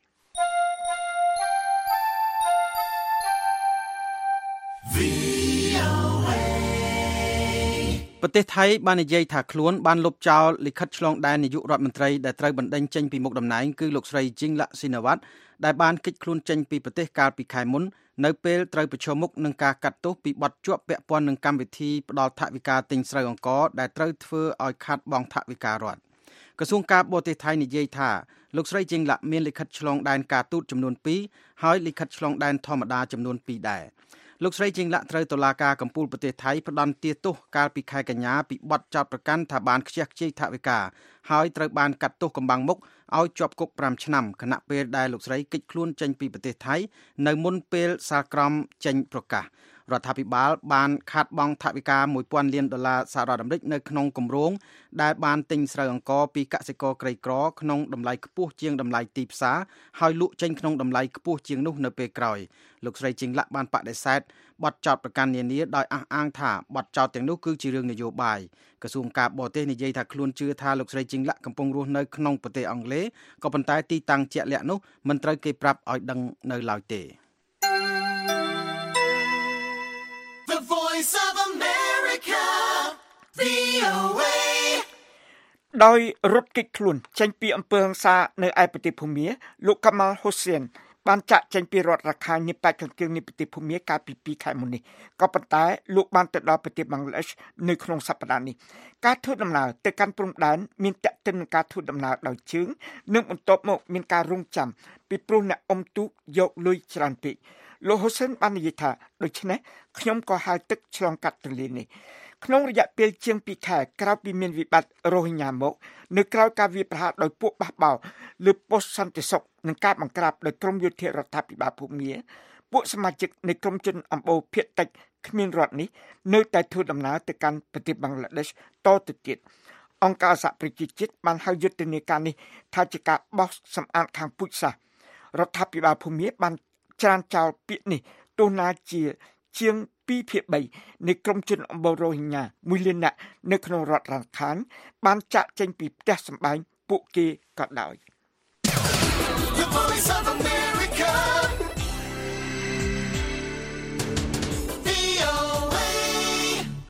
ប្រទេសថៃបាននិយាយថាខ្លួនបានលុបចោលលិខិតឆ្លងដែននាយករដ្ឋមន្ត្រីដែលត្រូវបណ្តេញចេញពីមុខតំណែងគឺលោកស្រីជីងឡាក់ស៊ីណាវ៉ាត់ដែលបានគេចខ្លួនចេញពីប្រទេសកាលពីខែមុននៅពេលត្រូវប្រឈមមុខនឹងការកាត់ទោសពីបទជាប់ពាក់ព័ន្ធនឹងកម្មវិធីផ្ដល់ថវិកាទិញស្រូវអង្ករដែលត្រូវធ្វើឲ្យខាតបង់ថវិការដ្ឋក្រសួងការបរទេសថៃនិយាយថាលោកស្រីជីងឡាក់មានលិខិតឆ្លងដែនការទូតចំនួន2ហើយលិខិតឆ្លងដែនធម្មតាចំនួន2ដែរលោកស្រីជីងឡាក់ត្រូវតុលាការកំពូលប្រទេសថៃផ្តន្ទាទោសកាលពីខែកញ្ញាពីបទចោទប្រកាន់ថាបានខ្ជះខ្ជាយថវិកាហើយត្រូវបានកាត់ទោសកំបាំងមុខឲ្យជាប់គុក5ឆ្នាំខណៈពេលដែលលោកស្រីគេចខ្លួនចេញពីប្រទេសថៃនៅមុនពេលសាលក្រមចេញប្រកាសរដ្ឋាភិបាលបានខាតបង់ថវិកា$1000 លានសហរដ្ឋអាមេរិកនៅក្នុងគម្រោងដែលបានទិញស្រូវអង្ករពីកសិករក្រីក្រក្នុងតម្លៃខ្ពស់ជាងតម្លៃទីផ្សារហើយលក់ចេញក្នុងតម្លៃខ្ពស់ជាងនោះនៅពេលក្រោយលោកស្រីជីងឡាក់បានបដិសេធបទចោទប្រកាន់នានាដោយអះអាងថាបទចោទទាំងនោះគឺជារឿងនយោបាយក្រសួងការបរទេសនិយាយថាខ្លួនជឿថាលោកស្រីជីងឡាក់កំពុងរស់នៅក្នុងប្រទេសអង់គ្លេសក៏ប៉ុន្តែទីតាំងជាក់លាក់នោះមិនត្រូវគេប្រាប់ឲ្យដឹងនៅឡើយទេ Voice of America, VOA ដោយរត់គេចខ្លួនចេញពីអំពើហិង្សានៅឯប្រទេសភូមាលោកកាម៉ាល់ហ៊ូសែនបានចាក់ចេញពីរដ្ឋរ៉ាខៃនៃប៉ែកខាងជើងនៃប្រទេសភូមាកាលពី2ខែមុននេះក៏ប៉ុន្តែលោកបានទៅដល់ប្រទេសបង់ក្លាដេសនៅក្នុងសប្តាហ៍នេះការធ្វើដំណើរទៅកាន់ព្រំដែនមានតាក់ទិននឹងការធ្វើដំណើរដោយជើងនិងបន្ទាប់មកមានការរងចាំពីព្រោះអ្នកអុំទូកយកលុយច្រើនពេកលោកហ៊ូសែនបាននិយាយថាដូច្នេះខ្ញុំក៏ហៅទឹកឆ្លងកាត់ទន្លេនេះក្នុងរយៈពេលជាង2ខែក្រោយពីមានវិបត្តិរ៉ូហិញញ៉ាមកនៅក្រៅការវាយប្រហារដោយពួកបះបោរលើប៉ុស្តិ៍សន្តិសុខនិងការបង្ក្រាបដោយក្រុមយោធារដ្ឋាភិបាលភូមាពួកសមាជិកនៃក្រុមជនអំបូរភាគតិចគ្មានរដ្ឋនេះនៅតែធ្វើដំណើរទៅកាន់ប្រទេសបង់ក្លាដេសតទៅទៀតអង្គការសហប្រជាជាតិបានហៅយុទ្ធនាការនេះថាជាការបោះសម្អាតខាងពូជសាសន៍រដ្ឋាភិបាលភូមាបានច្រានចោលពាក្យនេះទោះណាជាង2/3 នៃក្រុមជនអំបូររ៉ូហិញញ៉ា1 លាននាក់នៅក្នុងរដ្ឋរ៉ាខៃបានចាក់ចេញពីផ្ទះសម្បែងពួកគេក៏ដោយ The Voice of America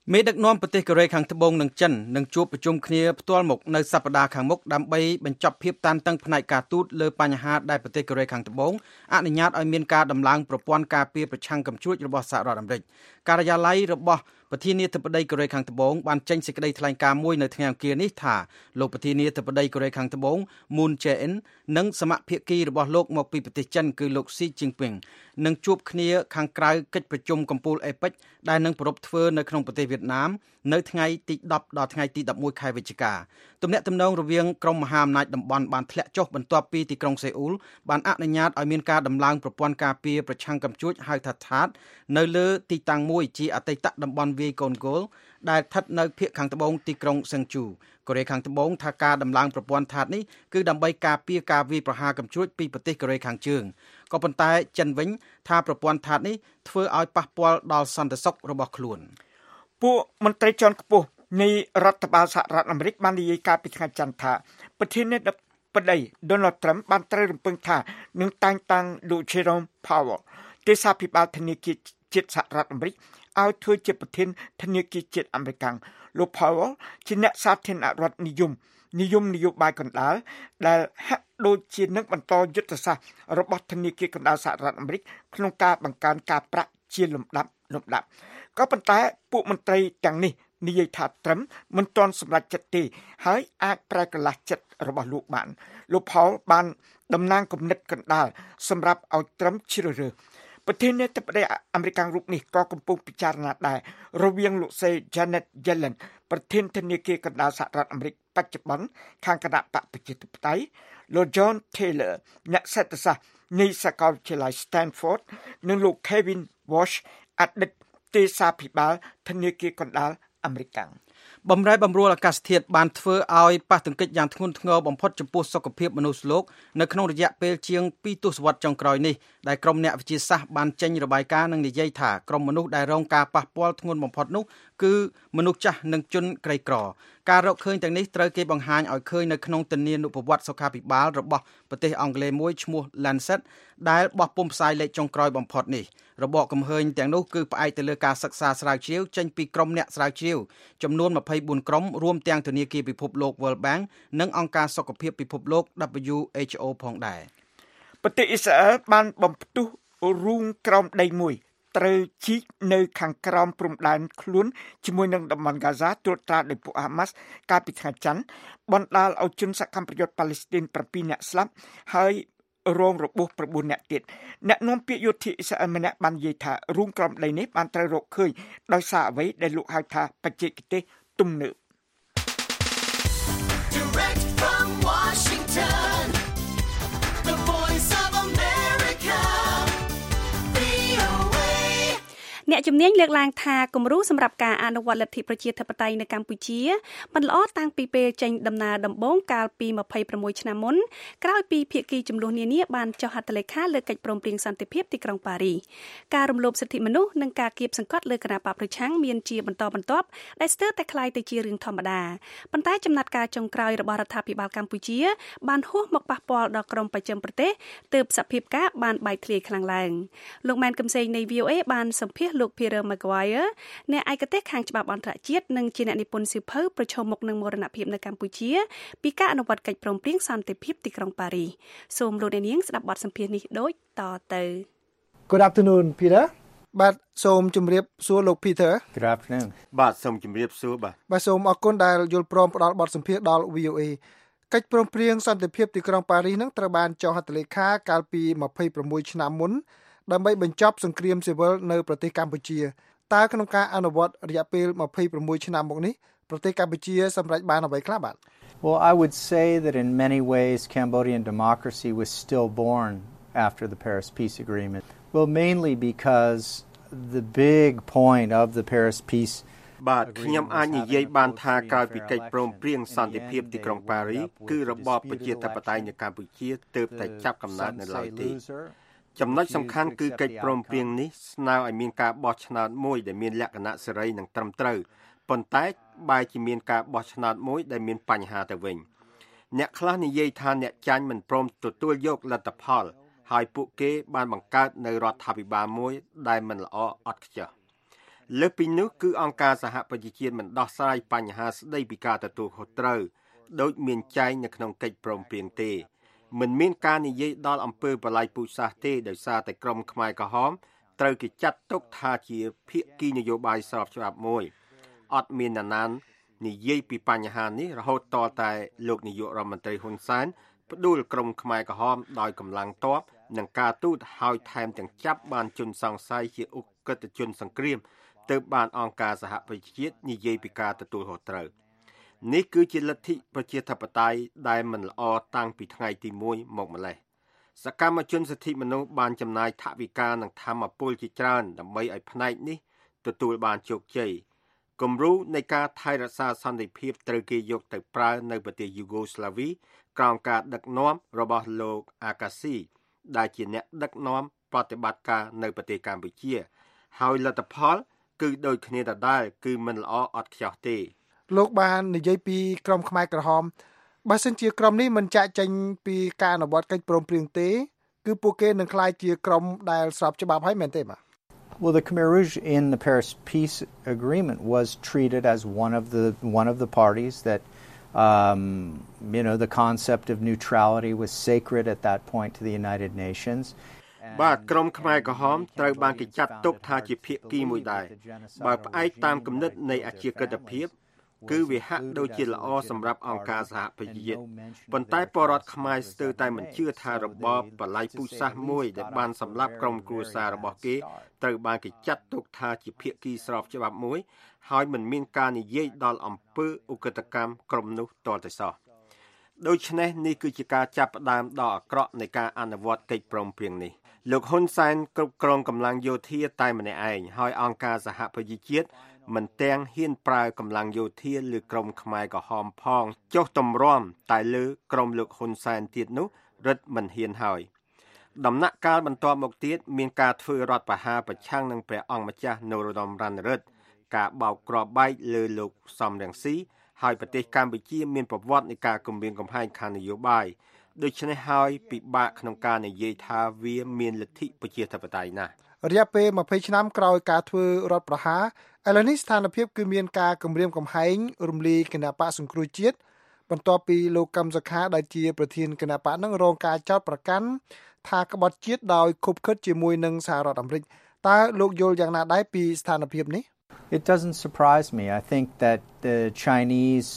មេដឹកនាំប្រទេសកូរ៉េខាងត្បូងនិងចិននឹងជួបប្រជុំគ្នាផ្ទាល់មុខនៅសប្តាហ៍ខាងមុខដើម្បីបញ្ចប់ភាពតានតឹងផ្នែកការទូតលើបញ្ហាដែលប្រទេសកូរ៉េខាងត្បូងអនុញ្ញាតឲ្យមានការដំឡើងប្រព័ន្ធការពារប្រឆាំងកាំជ្រួចរបស់សហរដ្ឋអាមេរិកការិយាល័យរបស់ប្រធានាធិបតីកូរ៉េខាងត្បូងបានចេញសេចក្តីថ្លែងការណ៍មួយនៅថ្ងៃអង្គារនេះថាលោកប្រធានាធិបតីកូរ៉េខាងត្បូង Moon Jae-in និងសមាភាគីរបស់លោកមកពីប្រទេសចិនគឺលោក Xi Jinping នឹងជួបគ្នាខាងក្រៅកិច្ចប្រជុំកំពូល APEC ដែលនឹងប្រារព្ធធ្វើនៅក្នុងប្រទេសវៀតណាមនៅថ្ងៃទី10ដល់ថ្ងៃទី11ខែវិច្ឆិកាទំនាក់ទំនងរវាងក្រុមមហាអំណាចតំបន់បានធ្លាក់ចុះបន្ទាប់ពីទីក្រុងសេអ៊ូលបានអនុញ្ញាតឲ្យមានការដំឡើងប្រព័ន្ធការពារប្រឆាំងកាំជ្រួចហៅថា THAAD នៅលើទីតាំងមួយជាអតីតតំបន់វាយកូនគោលដែលស្ថិតនៅភាគខាងត្បូងទីក្រុងសិង្ជូកូរ៉េខាងត្បូងថាការដំឡើងប្រព័ន្ធ THAAD នេះគឺដើម្បីការពារការវាយប្រហារកាំជ្រួចពីប្រទេសកូរ៉េខាងជើងក៏ប៉ុន្តែចិនវិញថាប្រព័ន្ធ THAAD នេះធ្វើឲ្យប៉ះពាល់ដល់សន្តិសុខរបស់ខ្លួនពួកមន្ត្រីជាន់ខ្ពស់នៃរដ្ឋបាលសហរដ្ឋអាមេរិកបាននិយាយកាលពីថ្ងៃច័ន្ទថាប្រធានាធិបតី Donald Trump បានត្រូវរំពឹងថានឹងតែងតាំងលោក Jerome Powell ទេសាភិបាលធនាគារជាតិសហរដ្ឋអាមេរិកឲ្យធ្វើជាប្រធានធនាគារជាតិអាមេរិកលោក Powell ជាអ្នកសាធារណរដ្ឋនិយមនយោបាយកណ្ដាលដែលហាក់ដូចជានឹងបន្តយុទ្ធសាស្ត្ររបស់ធនាគារកណ្ដាលសហរដ្ឋអាមេរិកក្នុងការបង្កើនការប្រាក់ជាលំដាប់ក៏ប៉ុន្តែពួកមន្ត្រីទាំងនេះនិយាយថាត្រឹមមិនទាន់សម្រេចចិត្តទេហើយអាចប្រែកន្លះចិត្តរបស់លោកបានលោក Paul បានតំណាងគំនិតកណ្ដាលសម្រាប់ឲ្យត្រឹមជ្រើសរើសប្រធានាធិបតីអាមេរិករូបនេះក៏កំពុងពិចារណាដែររវាងលោកសេ Janet Yellen ប្រធានធនាគារកណ្ដាលសហរដ្ឋអាមេរិកបច្ចុប្បន្នខាងគណៈបកប្រជាធិបតេយ្យលោក John Taylor អ្នកសេដ្ឋសាស្ត្រនៃសាកលវិទ្យាល័យ Stanford និងលោក Kevin Walsh អតីតទេសាភិបាលធនាគារកណ្ដាលអាមេរិកបំរែបំរួលអាកាសធាតុបានធ្វើឲ្យប៉ះទង្គិចយ៉ាងធ្ងន់ធ្ងរបំផុតចំពោះសុខភាពមនុស្សលោកនៅក្នុងរយៈពេលជាង2ទសវត្សរ៍ចុងក្រោយនេះដែលក្រុមអ្នកវិទ្យាសាស្ត្របានចេញរបាយការណ៍និងនិយាយថាក្រុមមនុស្សដែលរងការប៉ះពាល់ធ្ងន់បំផុតនោះគឺមនុស្សចាស់និងជនក្រីក្រការរកឃើញទាំងនេះត្រូវគេបង្ហាញឲ្យឃើញនៅក្នុងទិនានុប្រវត្តិសុខាភិបាលរបស់ប្រទេសអង់គ្លេសមួយឈ្មោះ Lancet ដែលបោះពុម្ពផ្សាយលេខចុងក្រោយបំផុតនេះរបបកំហើញទាំងនោះគឺផ្អែកទៅលើការសិក្សាស្រាវជ្រាវចេញពីក្រុមអ្នកស្រាវជ្រាវចំនួន24ក្រុមរួមទាំងធនាគារពិភពលោក World Bank និងអង្គការសុខភាពពិភពលោក WHO ផងដែរប្រទេសអ៊ីស្រាអែលបានបំផ្ទុះរូងក្រោមដីមួយត្រូវជីកនៅខាងក្រោមព្រំដែនខ្លួនជាមួយនឹងតំបន់ហ្គាហ្សាត្រួតត្រាដោយពួកហាម៉ាស់កាលពីថ្ងៃច័ន្ទបណ្ដាលឲ្យជនសកម្មប្រយុទ្ធប៉ាឡេស្ទីន7នាក់ស្លាប់ហើយរងរបួស9នាក់ទៀតអ្នកនាំពាក្យយោធាអ៊ីស្រាអែលម្នាក់បាននិយាយថារូងក្រោមដីនេះបានត្រូវរកឃើញដោយសារអ្វីដែលលោកហៅថាបច្ចេកទេសទំនើបអ្នកជំនាញលើកឡើងថាគំរូសម្រាប់ការអនុវត្តលទ្ធិប្រជាធិបតេយ្យនៅកម្ពុជាមិនល្អតាំងពីពេលចេញដំណើរដំបូងកាលពី26ឆ្នាំមុនក្រោយពីភាគីចំនួននានាបានចុះហត្ថលេខាលើកិច្ចព្រមព្រៀងសន្តិភាពទីក្រុងប៉ារីសការរំលោភសិទ្ធិមនុស្សនិងការគៀបសង្កត់លើគណបកប្រឆាំងមានជាបន្តបន្ទាប់ដែលស្ទើរតែคล้ายទៅជារឿងធម្មតាប៉ុន្តែចំណាត់ការចុងក្រោយរបស់រដ្ឋាភិបាលកម្ពុជាបានហួសមកប៉ះពាល់ដល់ក្រមបច្ចឹមប្រទេសទើបសភាពការបានបែកធ្លាយខ្លាំងឡើងលោកម៉ែនកំសែងនៃ VOA បានសម្ភាសលោក Peter Maguire អ្នកឯកទេសខាងច្បាប់អន្តរជាតិនិងជាអ្នកនិពន្ធសៀវភៅប្រឈមមុខនឹងមរណភាពនៅកម្ពុជាពីការអនុវត្តកិច្ចព្រមព្រៀងសន្តិភាពទីក្រុងប៉ារីសសូមលោកអ្នកនាងស្ដាប់បទសម្ភាសន៍នេះដូចតទៅ Good afternoon Peter បាទសូមជម្រាបសួរលោក Peter Good afternoon បាទសូមជម្រាបសួរបាទសូមអរគុណដែលយល់ព្រមផ្ដល់បទសម្ភាសន៍ដល់ VOA កិច្ចព្រមព្រៀងសន្តិភាពទីក្រុងប៉ារីសនឹងត្រូវបានចុះហត្ថលេខាកាលពី26ឆ្នាំមុនដើម្បីបញ្ចប់សង្គ្រាមស៊ីវិលនៅប្រទេសកម្ពុជាតើក្នុងការអនុវត្តរយៈពេល26ឆ្នាំមកនេះប្រទេសកម្ពុជាសម្រេចបានអ្វីខ្លះបាទ Well, I would say that in many ways Cambodian democracy was still born after the Paris Peace Agreement. Well, mainly because the big point of the Paris Peace បាទខ្ញុំអាចនិយាយបានថាក្រោយពីកិច្ចព្រមព្រៀងសន្តិភាពទីក្រុងប៉ារីសគឺរបបប្រជាធិបតេយ្យនៅកម្ពុជាទើបតែចាប់កំណើតនៅឡើយទេចំណុចសំខាន់គឺកិច្ចព្រមព្រៀងនេះស្នើឲ្យមានការបោះឆ្នោតមួយដែលមានលក្ខណៈសេរីនិងត្រឹមត្រូវប៉ុន្តែបែរជាមានការបោះឆ្នោតមួយដែលមានបញ្ហាទៅវិញអ្នកខ្លះនិយាយថាអ្នកចាញ់មិនព្រមទទួលយកលទ្ធផលហើយពួកគេបានបង្កើតនៅរដ្ឋាភិបាលមួយដែលមិនល្អអត់ខ្ចោះលើសពីនោះគឺអង្គការសហប្រជាជាតិមិនដោះស្រាយបញ្ហាស្ដីពីការទទួលខុសត្រូវដោយមានចែងនៅក្នុងកិច្ចព្រមព្រៀងទេមិនមានការនិយាយដល់អំពើបល្ល័ង្កពូជសាសន៍ទេដោយសារតែក្រុមខ្មែរក្រហមត្រូវគេចាត់ទុកថាជាភាគីនយោបាយស្របច្បាប់មួយអត់មាននរណានិយាយពីបញ្ហានេះរហូតតតែលោកនាយករដ្ឋមន្ត្រីហ៊ុនសែនផ្ដួលក្រុមខ្មែរក្រហមដោយកម្លាំងទ័ពនិងការទូតហើយថែមទាំងចាប់បានជនសង្ស័យជាឧក្រិដ្ឋជនសង្គ្រាមទើបបានអង្គការសហប្រជាជាតិនិយាយពីការទទួលខុសត្រូវនេះគឺជាលទ្ធិប្រជាធិបតេយ្យដែលមិនល្អតាំងពីថ្ងៃទី1មកម្លេះសកម្មជនសិទ្ធិមនុស្សបានចំណាយថវិកានិងធម្មពលជាច្រើនដើម្បីឲ្យផ្នែកនេះទទួលបានជោគជ័យគំរូនៃការថែរក្សាសន្តិភាពត្រូវគេយកទៅប្រើនៅប្រទេសយូហ្គោស្លាវីក្រោមការដឹកនាំរបស់លោកអាកាស៊ីដែលជាអ្នកដឹកនាំប្រតិបត្តិការនៅប្រទេសកម្ពុជាហើយលទ្ធផលគឺដូចគ្នាដដែលគឺមិនល្អអត់ខ្ចោះទេលោកបាននិយាយពីក្រុមខ្មែរក្រហមបើសិនជាក្រុមនេះមិនចាក់ចេញពីការអនុវត្តកិច្ចព្រមព្រៀងទេគឺពួកគេនឹងក្លាយជាក្រុមដែលស្របច្បាប់ហើយមែនទេបាទ Well, the Khmer Rouge in the Paris Peace Agreement was treated as one of the parties that, the concept of neutrality was sacred at that point to the United Nations. បាទក្រុមខ្មែរក្រហមត្រូវបានគេចាត់ទុកថាជាភាគីមួយដែរបើផ្អែកតាមគំនិតនៃអជាក្រិតភាពគឺវាហាក់ដូចជាល្អសម្រាប់អង្គការសហប្រជាជាតិប៉ុន្តែពលរដ្ឋខ្មែរស្ទើរតែមិនជឿថារបបបល្ល័ង្កពូជសាសន៍មួយដែលបានសម្លាប់ក្រុមគ្រួសាររបស់គេត្រូវបានគេចាត់ទុកថាជាភាគីស្របច្បាប់មួយហើយមិនមានការនិយាយដល់អំពើឧក្រិដ្ឋកម្មក្រុមនោះទាល់តែសោះដូច្នេះនេះគឺជាការចាប់ផ្ដើមដ៏អាក្រក់នៃការអនុវត្តកិច្ចព្រមព្រៀងនេះលោកហ៊ុនសែនគ្រប់គ្រងកម្លាំងយោធាតែម្នាក់ឯងហើយអង្គការសហប្រជាជាតិមិនទាំងហ៊ានប្រើកម្លាំងយោធាលើក្រុមខ្មែរក្រហមផងចុះទម្រាំតែលើក្រុមលោកហ៊ុនសែនទៀតនោះរឹតមិនហ៊ានហើយដំណាក់កាលបន្ទាប់មកទៀតមានការធ្វើរដ្ឋប្រហារប្រឆាំងនឹងព្រះអង្គម្ចាស់នរោត្តមរណរដ្ឋការបោកគ្រាប់បែកលើលោកសំរងស៊ីហើយប្រទេសកម្ពុជាមានប្រវត្តិនៃការគំរាមកំហែងខាងនយោបាយដូច្នេះហើយពិបាកក្នុងការនិយាយថាវាមានលទ្ធិប្រជាធិបតេយ្យណាស់រយៈពេល20ឆ្នាំក្រោយការធ្វើរដ្ឋប្រហារឥឡូវនេះស្ថានភាពគឺមានការគំរាមកំហែងរំលាយគណបកសង្គ្រោះជាតិបន្ទាប់ពីលោកកឹមសុខាដែលជាប្រធានគណបកនឹងរងការចោទប្រកាន់ថាក្បត់ជាតិដោយខុបខិតជាមួយនឹងសហរដ្ឋអាមេរិកតើលោកយល់យ៉ាងណាដែរពីស្ថានភាពនេះ It doesn't surprise me. I think that the Chinese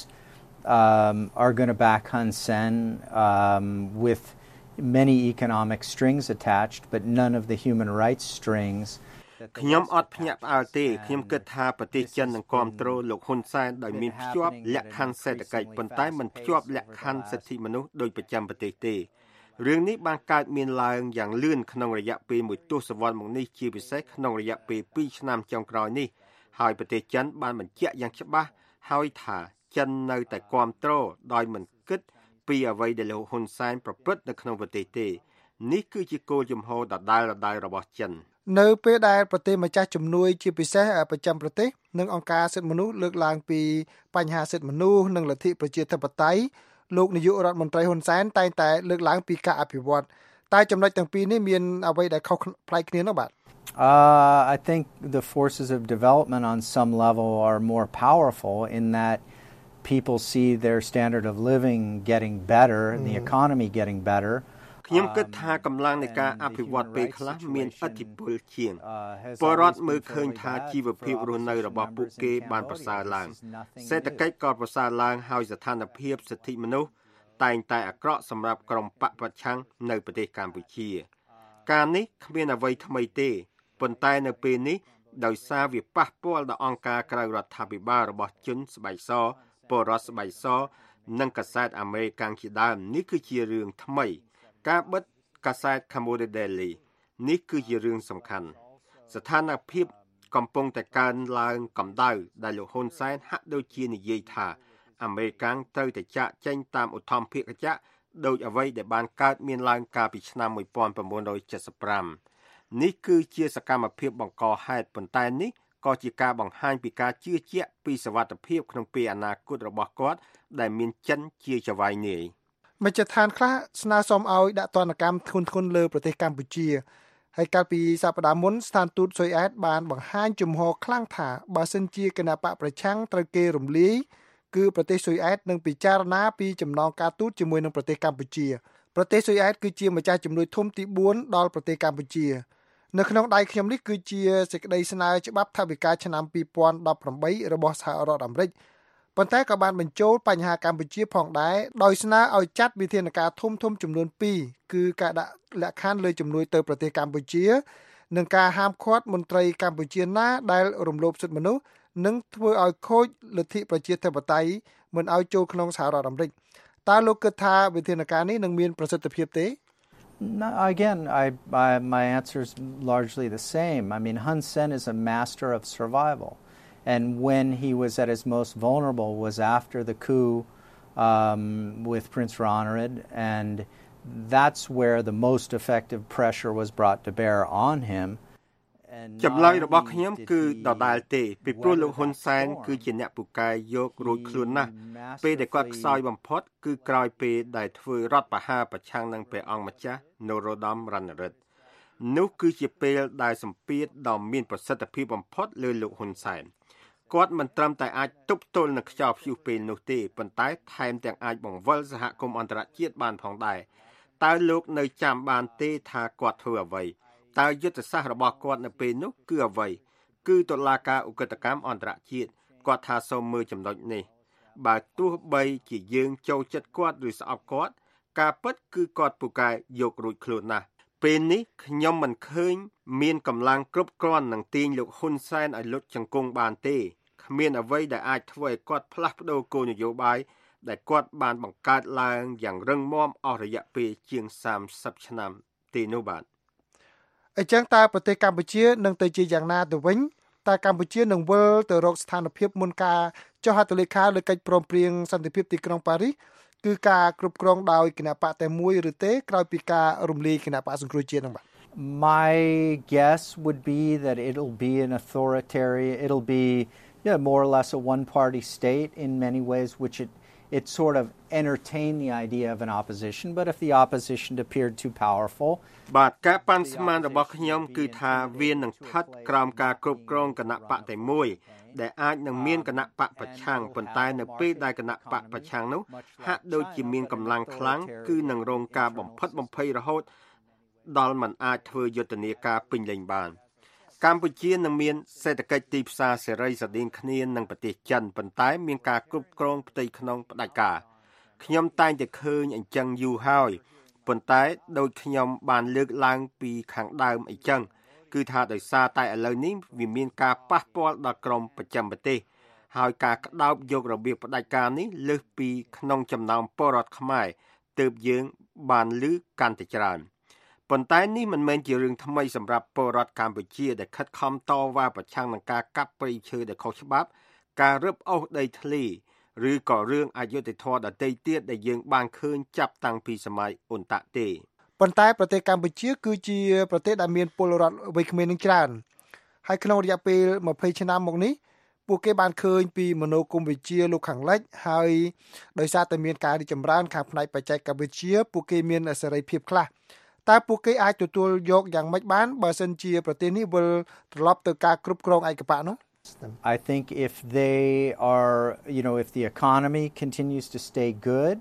are going to back Hun Sen with many economic strings attached, but none of the human rights strings. ខ្ញុំអត់ភ្ញាក់ផ្អើលទេខ្ញុំគិតថាប្រទេសចិននឹងគ្រប់គ្រងលោកហ៊ុនសែនដោយមានភ្ជាប់លក្ខខណ្ឌសេដ្ឋកិច្ចប៉ុន្តែមិនភ្ជាប់លក្ខខណ្ឌសិទ្ធិមនុស្សដោយប្រចាំប្រទេសទេរឿងនេះបានកើតមានឡើងយ៉ាងលឿនក្នុងរយៈពេលមួយទសវត្សរ៍មកនេះជាពិសេសក្នុងរយៈពេល2ឆ្នាំចុងក្រោយនេះហើយប្រទេសចិនបានបញ្ជាក់យ៉ាងច្បាស់ហើយថាចិននៅតែគ្រប់គ្រងដោយមិនគិតពីអ្វីដែលលោកហ៊ុនសែនប្រព្រឹត្តនៅក្នុងប្រទេសទេនេះគឺជាគោលជំហរដដែលរបស់ចិននៅពេលដែលប្រទេសម្ចាស់ជំនួយជាពិសេសប្រចាំប្រទេសនិងអង្គការសិទ្ធិមនុស្សលើកឡើងពីបញ្ហាសិទ្ធិមនុស្សនិងលទ្ធិប្រជាធិបតេយ្យលោកនាយករដ្ឋមន្ត្រីហ៊ុនសែនតែងតែលើកឡើងពីការអភិវឌ្ឍតែចំណុចទាំងពីរនេះមានអ្វីដែលខុសប្លែកគ្នានោះបាទ I think the forces of development on some level are more powerful in that people see their standard of living getting better and the economy getting better ខ្ញុំគិតថាកម្លាំងនៃការអភិវឌ្ឍពេលខ្លះមានឥទ្ធិពលជាងពលរដ្ឋមើលឃើញថាជីវភាពរស់នៅរបស់ពួកគេបានប្រសើរឡើងសេដ្ឋកិច្ចក៏ប្រសើរឡើងហើយស្ថានភាពសិទ្ធិមនុស្សតែងតែអាក្រក់សម្រាប់ក្រុមបកប្រឆាំងនៅប្រទេសកម្ពុជាការនេះគ្មានអ្វីថ្មីទេប៉ុន្តែនៅពេលនេះដោយសារវាប៉ះពាល់ដល់អង្គការក្រៅរដ្ឋាភិបាលរបស់ជនស្បែកសពលរដ្ឋស្បែកសនិងកាសែតអាមេរិកជាដើមនេះគឺជារឿងថ្មីការបិទកាសែត Cambodia Daily នេះគឺជារឿងសំខាន់ស្ថានភាពកំពុងតែកើនឡើងកម្ដៅដែលលោកហ៊ុនសែនហាក់ដូចជានិយាយថាអាមេរិកត្រូវតែចាកចេញតាមឧទ្ធម្ភាគចក្រដោយអ្វីដែលបានកើតមានឡើងកាលពីឆ្នាំ1975នេះគឺជាសកម្មភាពបង្កហេតុប៉ុន្តែនេះក៏ជាការបង្ហាញពីការជឿជាក់ពីសវត្ថិភាពក្នុងពេលអនាគតរបស់គាត់ដែលមានចិនជាចៅហ្វាយនាយមជ្ឈដ្ឋានខ្លះស្នើសុំឲ្យដាក់ទណ្ឌកម្មធ្ងន់ធ្ងរលើប្រទេសកម្ពុជាហើយកាលពីសប្តាហ៍មុនស្ថានទូតស៊ុយអែតបានបង្ហាញជំហរខ្លាំងថាបើសិនជាគណបកប្រឆាំងត្រូវគេរំលាយគឺប្រទេសស៊ុយអែតនឹងពិចារណាពីចំណងការទូតជាមួយនឹងប្រទេសកម្ពុជាប្រទេសស៊ុយអែតគឺជាម្ចាស់ជំនួយធំទី4ដល់ប្រទេសកម្ពុជានៅក្នុងដៃខ្ញុំនេះគឺជាសេចក្តីស្នើច្បាប់ថវិកាឆ្នាំ2018របស់សហរដ្ឋអាមេរិកប៉ុន្តែក៏បានបញ្ចូលបញ្ហាកម្ពុជាផងដែរដោយស្នើឲ្យចាត់វិធានការធំៗចំនួន2គឺការដាក់លក្ខខណ្ឌលើជំនួយទៅប្រទេសកម្ពុជានិងការហាមឃាត់មន្ត្រីកម្ពុជាណាដែលរំលោភសិទ្ធិមនុស្សនិងធ្វើឲ្យខូចលទ្ធិប្រជាធិបតេយ្យមិនឲ្យចូលក្នុងសហរដ្ឋអាមេរិកតើលោកគិតថាវិធានការនេះនឹងមានប្រសិទ្ធភាពទេ No, again, my answer is largely the same. I mean, Hun Sen is a master of survival. And when he was at his most vulnerable was after the coup with Prince Ronald, and that's where the most effective pressure was brought to bear on him. ចម្លើយរបស់ខ្ញុំគឺដដែលទេពីព្រោះលោកហ៊ុនសែនគឺជាអ្នកពូកែយករួចខ្លួនណាស់ពេលដែលគាត់ខ្សោយបំផុតគឺក្រោយពេលដែលធ្វើរដ្ឋប្រហារប្រឆាំងនឹងព្រះអង្គម្ចាស់នរោត្តមរណរដ្ឋនោះគឺជាពេលដែលសម្ពាធដ៏មានប្រសិទ្ធភាពបំផុតលើលោកហ៊ុនសែនគាត់មិនត្រឹមតែអាចទប់ទល់នឹងខ្យល់ព្យុះពេលនោះទេប៉ុន្តែថែមទាំងអាចបង្វិលសហគមន៍អន្តរជាតិបានផងដែរតើលោកនៅចាំបានទេថាគាត់ធ្វើអ្វីតើយុទ្ធសាស្ត្ររបស់គាត់នៅពេលនោះគឺអ្វីគឺតុលាការឧក្រិដ្ឋកម្មអន្តរជាតិគាត់ថាសូមមើលចំណុចនេះបើទោះបីជាយើងចូលចិត្តគាត់ឬស្អប់គាត់ការពិតគឺគាត់ពូកែយករួចខ្លួនណាស់ពេលនេះខ្ញុំមិនឃើញមានកម្លាំងគ្រប់គ្រាន់នឹងទាញលោកហ៊ុនសែនឲ្យលុតជង្គង់បានទេគ្មានអ្វីដែលអាចធ្វើឲ្យគាត់ផ្លាស់ប្ដូរគោលនយោបាយដែលគាត់បានបង្កើតឡើងយ៉ាងរឹងមាំអស់រយៈពេលជាង30ឆ្នាំទេនោះបាទអញ្ចឹងតើប្រទេសកម្ពុជានឹងទៅជាយ៉ាងណាទៅវិញតើកម្ពុជានឹងវិលទៅរកស្ថានភាពមុនការចុះហត្ថលេខាលើកិច្ចព្រមព្រៀងសន្តិភាពទីក្រុងប៉ារីសគឺការគ្រប់គ្រងដោយគណបកតែមួយឬទេក្រោយពីការរំលាយគណបកសង្គ្រោះជាតិនោះបាទ My guess would be that it'll be an authoritarian it'll be more or less a one party state in many ways which it sort of entertained the idea of an opposition but if the opposition appeared too powerful បាទការប៉ាន់ស្មានរបស់ខ្ញុំគឺថាវានឹងស្ថិតក្រោមការគ្រប់គ្រងគណបកតែមួយដែលអាចនឹងមានគណបកប្រឆាំងប៉ុន្តែនៅពេលដែលគណបកប្រឆាំងនោះហាក់ដូចជាមានកម្លាំងខ្លាំងគឺនឹងរងការបំផិតបំភ័យរហូតដល់មិនអាចធ្វើយុទ្ធនាការពេញលេញបានកម្ពុជានឹងមានសេដ្ឋកិច្ចទីផ្សារសេរីស្តីងគ្នានឹងប្រទេសចិនប៉ុន្តែមានការគ្រប់គ្រងផ្ទៃក្នុងផ្ដាច់ការខ្ញុំតែងតែឃើញអញ្ចឹងយូរហើយប៉ុន្តែដូចខ្ញុំបានលើកឡើងពីខាងដើមអញ្ចឹងគឺថាដោយសារតែឥឡូវនេះវាមានការប៉ះពាល់ដល់ក្រមប្រចាំប្រទេសហើយការក្តោបយករបៀបផ្ដាច់ការនេះលើសពីក្នុងចំណោមពលរដ្ឋខ្មែរទើបយើងបានឮកាន់តែច្រើនប៉ុន្តែនេះមិនមែនជារឿងថ្មីសម្រាប់ពលរដ្ឋកម្ពុជាដែលខិតខំតវ៉ាប្រឆាំងនឹងការកាប់ព្រៃឈើដែលខុសច្បាប់ការរឹបអូសដីធ្លីឬក៏រឿងអយុត្តិធម៌ដទៃទៀតដែលយើងបានឃើញចាប់តាំងពីសម័យអ៊ុនតាក់ទេប៉ុន្តែប្រទេសកម្ពុជាគឺជាប្រទេសដែលមានពលរដ្ឋវ័យក្មេងនឹងច្រើនហើយក្នុងរយៈពេល20ឆ្នាំមកនេះពួកគេបានឃើញពីមនោគមវិជ្ជាលោកខាងលិចហើយដោយសារតែមានការរីកចម្រើនខាងផ្នែកបច្ចេកវិទ្យាពួកគេមានសេរីភាពខ្លះតើពួកគេអាចទទួលយកយ៉ាងម៉េចបានបើសិនជាប្រទេសនេះវិលត្រឡប់ទៅការគ្រប់គ្រងឯកបកនោះ I think if they are if the economy continues to stay good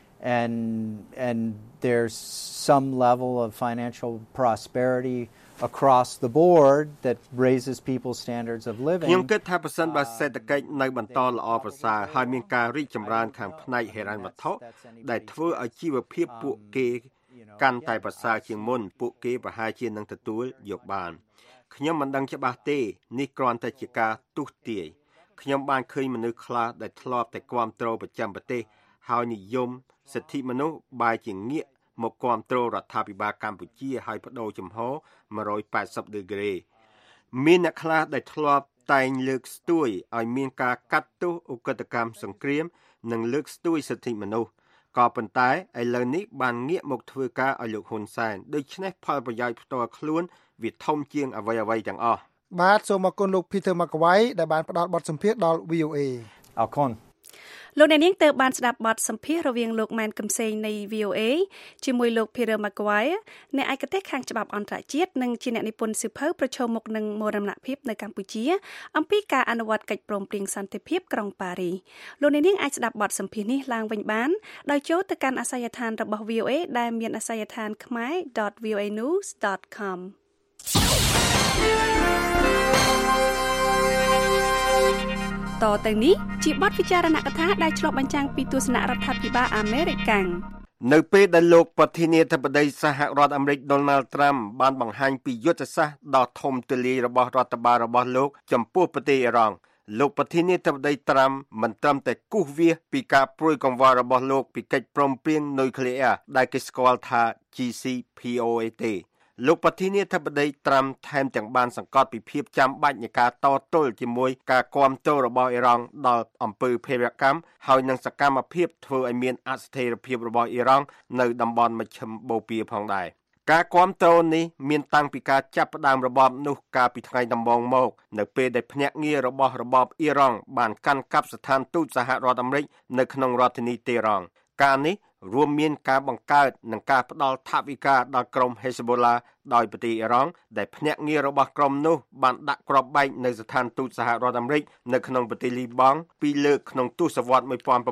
and there's some level of financial prosperity across the board that raises people's standards of living ខ្ញុំគិតថាប្រសិនបើសេដ្ឋកិច្ចនៅបន្តល្អប្រសើរហើយមានការរីកចម្រើនខាងផ្នែកហិរញ្ញវត្ថុដែលធ្វើឲ្យជីវភាពពួកគេកាន់តែប្រសើរជាងមុនពួកគេប្រហែលជានឹងទទួលយកបានខ្ញុំមិនដឹងច្បាស់ទេនេះគ្រាន់តែជាការទស្សន៍ទាយខ្ញុំបានឃើញមនុស្សខ្លះដែលធ្លាប់តែគាំទ្រប្រចាំប្រទេសហើយនិយមសិទ្ធិមនុស្សបែរជាងាកមកគាំទ្ររដ្ឋាភិបាលកម្ពុជាហើយបដូរចំហ180ដឺក្រេមានអ្នកខ្លះដែលធ្លាប់តែងលើកស្ទួយឲ្យមានការកាត់ទោសឧក្រិដ្ឋកម្មសង្គ្រាមនិងលើកស្ទួយសិទ្ធិមនុស្សក៏ប៉ុន្តែឥឡូវនេះបានងាកមកធ្វើការឲ្យលោកហ៊ុនសែនដូច្នេះផលប្រយោជន៍ផ្ទាល់ខ្លួនវាធំជាងអ្វីៗទាំងអស់បាទសូមអរគុណលោក Peter McAvoy ដែលបានផ្ដល់បទសម្ភាសន៍ដល់ VOA អរគុណលោកអ្នកនាងទៅបានស្ដាប់បទសម្ភាសន៍រវាងលោកម៉ែនកឹមសេងនៃ VOA ជាមួយលោក Peter Maguire អ្នកឯកទេសខាងច្បាប់អន្តរជាតិនិងជាអ្នកនិពន្ធសៀវភៅប្រឈមមុខនឹងមរណភាពនៅកម្ពុជាអំពីការអនុវត្តកិច្ចព្រមព្រៀងសន្តិភាពក្រុងប៉ារីសលោកអ្នកនាងអាចស្ដាប់បទសម្ភាសន៍នេះឡើងវិញបានដោយចូលទៅកាន់អាសយដ្ឋានរបស់ VOA ដែលមានអាសយដ្ឋាន khmer.voanews.comតទៅនេះជាបទពិចារណកថាដែលឆ្លុះបញ្ចាំងពីទស្សនៈរដ្ឋាភិបាលអាមេរិកនៅពេលដែលលោកប្រធានាធិបតីសហរដ្ឋអាមេរិក Donald Trump បានបង្ហាញពីយុទ្ធសាស្ត្រដ៏ធំទូលាយរបស់រដ្ឋបាលរបស់លោកចំពោះប្រទេសអ៊ីរ៉ង់លោកប្រធានាធិបតី Trump មិនត្រឹមតែគូសវាសពីការព្រួយកង្វល់របស់លោកពីកិច្ចព្រមព្រៀងនុយក្លេអ៊ែរដែលគេស្គាល់ថា JCPOA ទេលោកប្រធានាធិបតី Trump ថែមទាំងបានសង្កត់ពីភាពចាំបាច់នៃការតទល់ជាមួយការគាំទ្ររបស់អ៊ីរ៉ង់ដល់អំពើភេរវកម្មហើយនឹងសកម្មភាពធ្វើឲ្យមានអស្ថិរភាពរបស់អ៊ីរ៉ង់នៅតំបន់មជ្ឈិមបូព៌ាផងដែរការគាំទ្រនេះមានតាំងពីការចាប់ផ្ដើមរបបនោះកាលពីថ្ងៃដំបូងមកនៅពេលដែលភ្នាក់ងាររបស់របបអ៊ីរ៉ង់បានកាន់កាប់ស្ថានទូតសហរដ្ឋអាមេរិកនៅក្នុងរដ្ឋធានីតេហ៍រ៉ង់ការនេះរួមមានការបង្កើតនិងការផ្ដល់ថវិកាដល់ក្រុម Hezbollah ដោយប្រទេសអ៊ីរ៉ង់ដែលភ្នាក់ងាររបស់ក្រុមនោះបានដាក់គ្រាប់បែកនៅស្ថានទូតសហរដ្ឋអាមេរិកនៅក្នុងប្រទេសលីបង់ពីរលើកក្នុងទសវត្សរ៍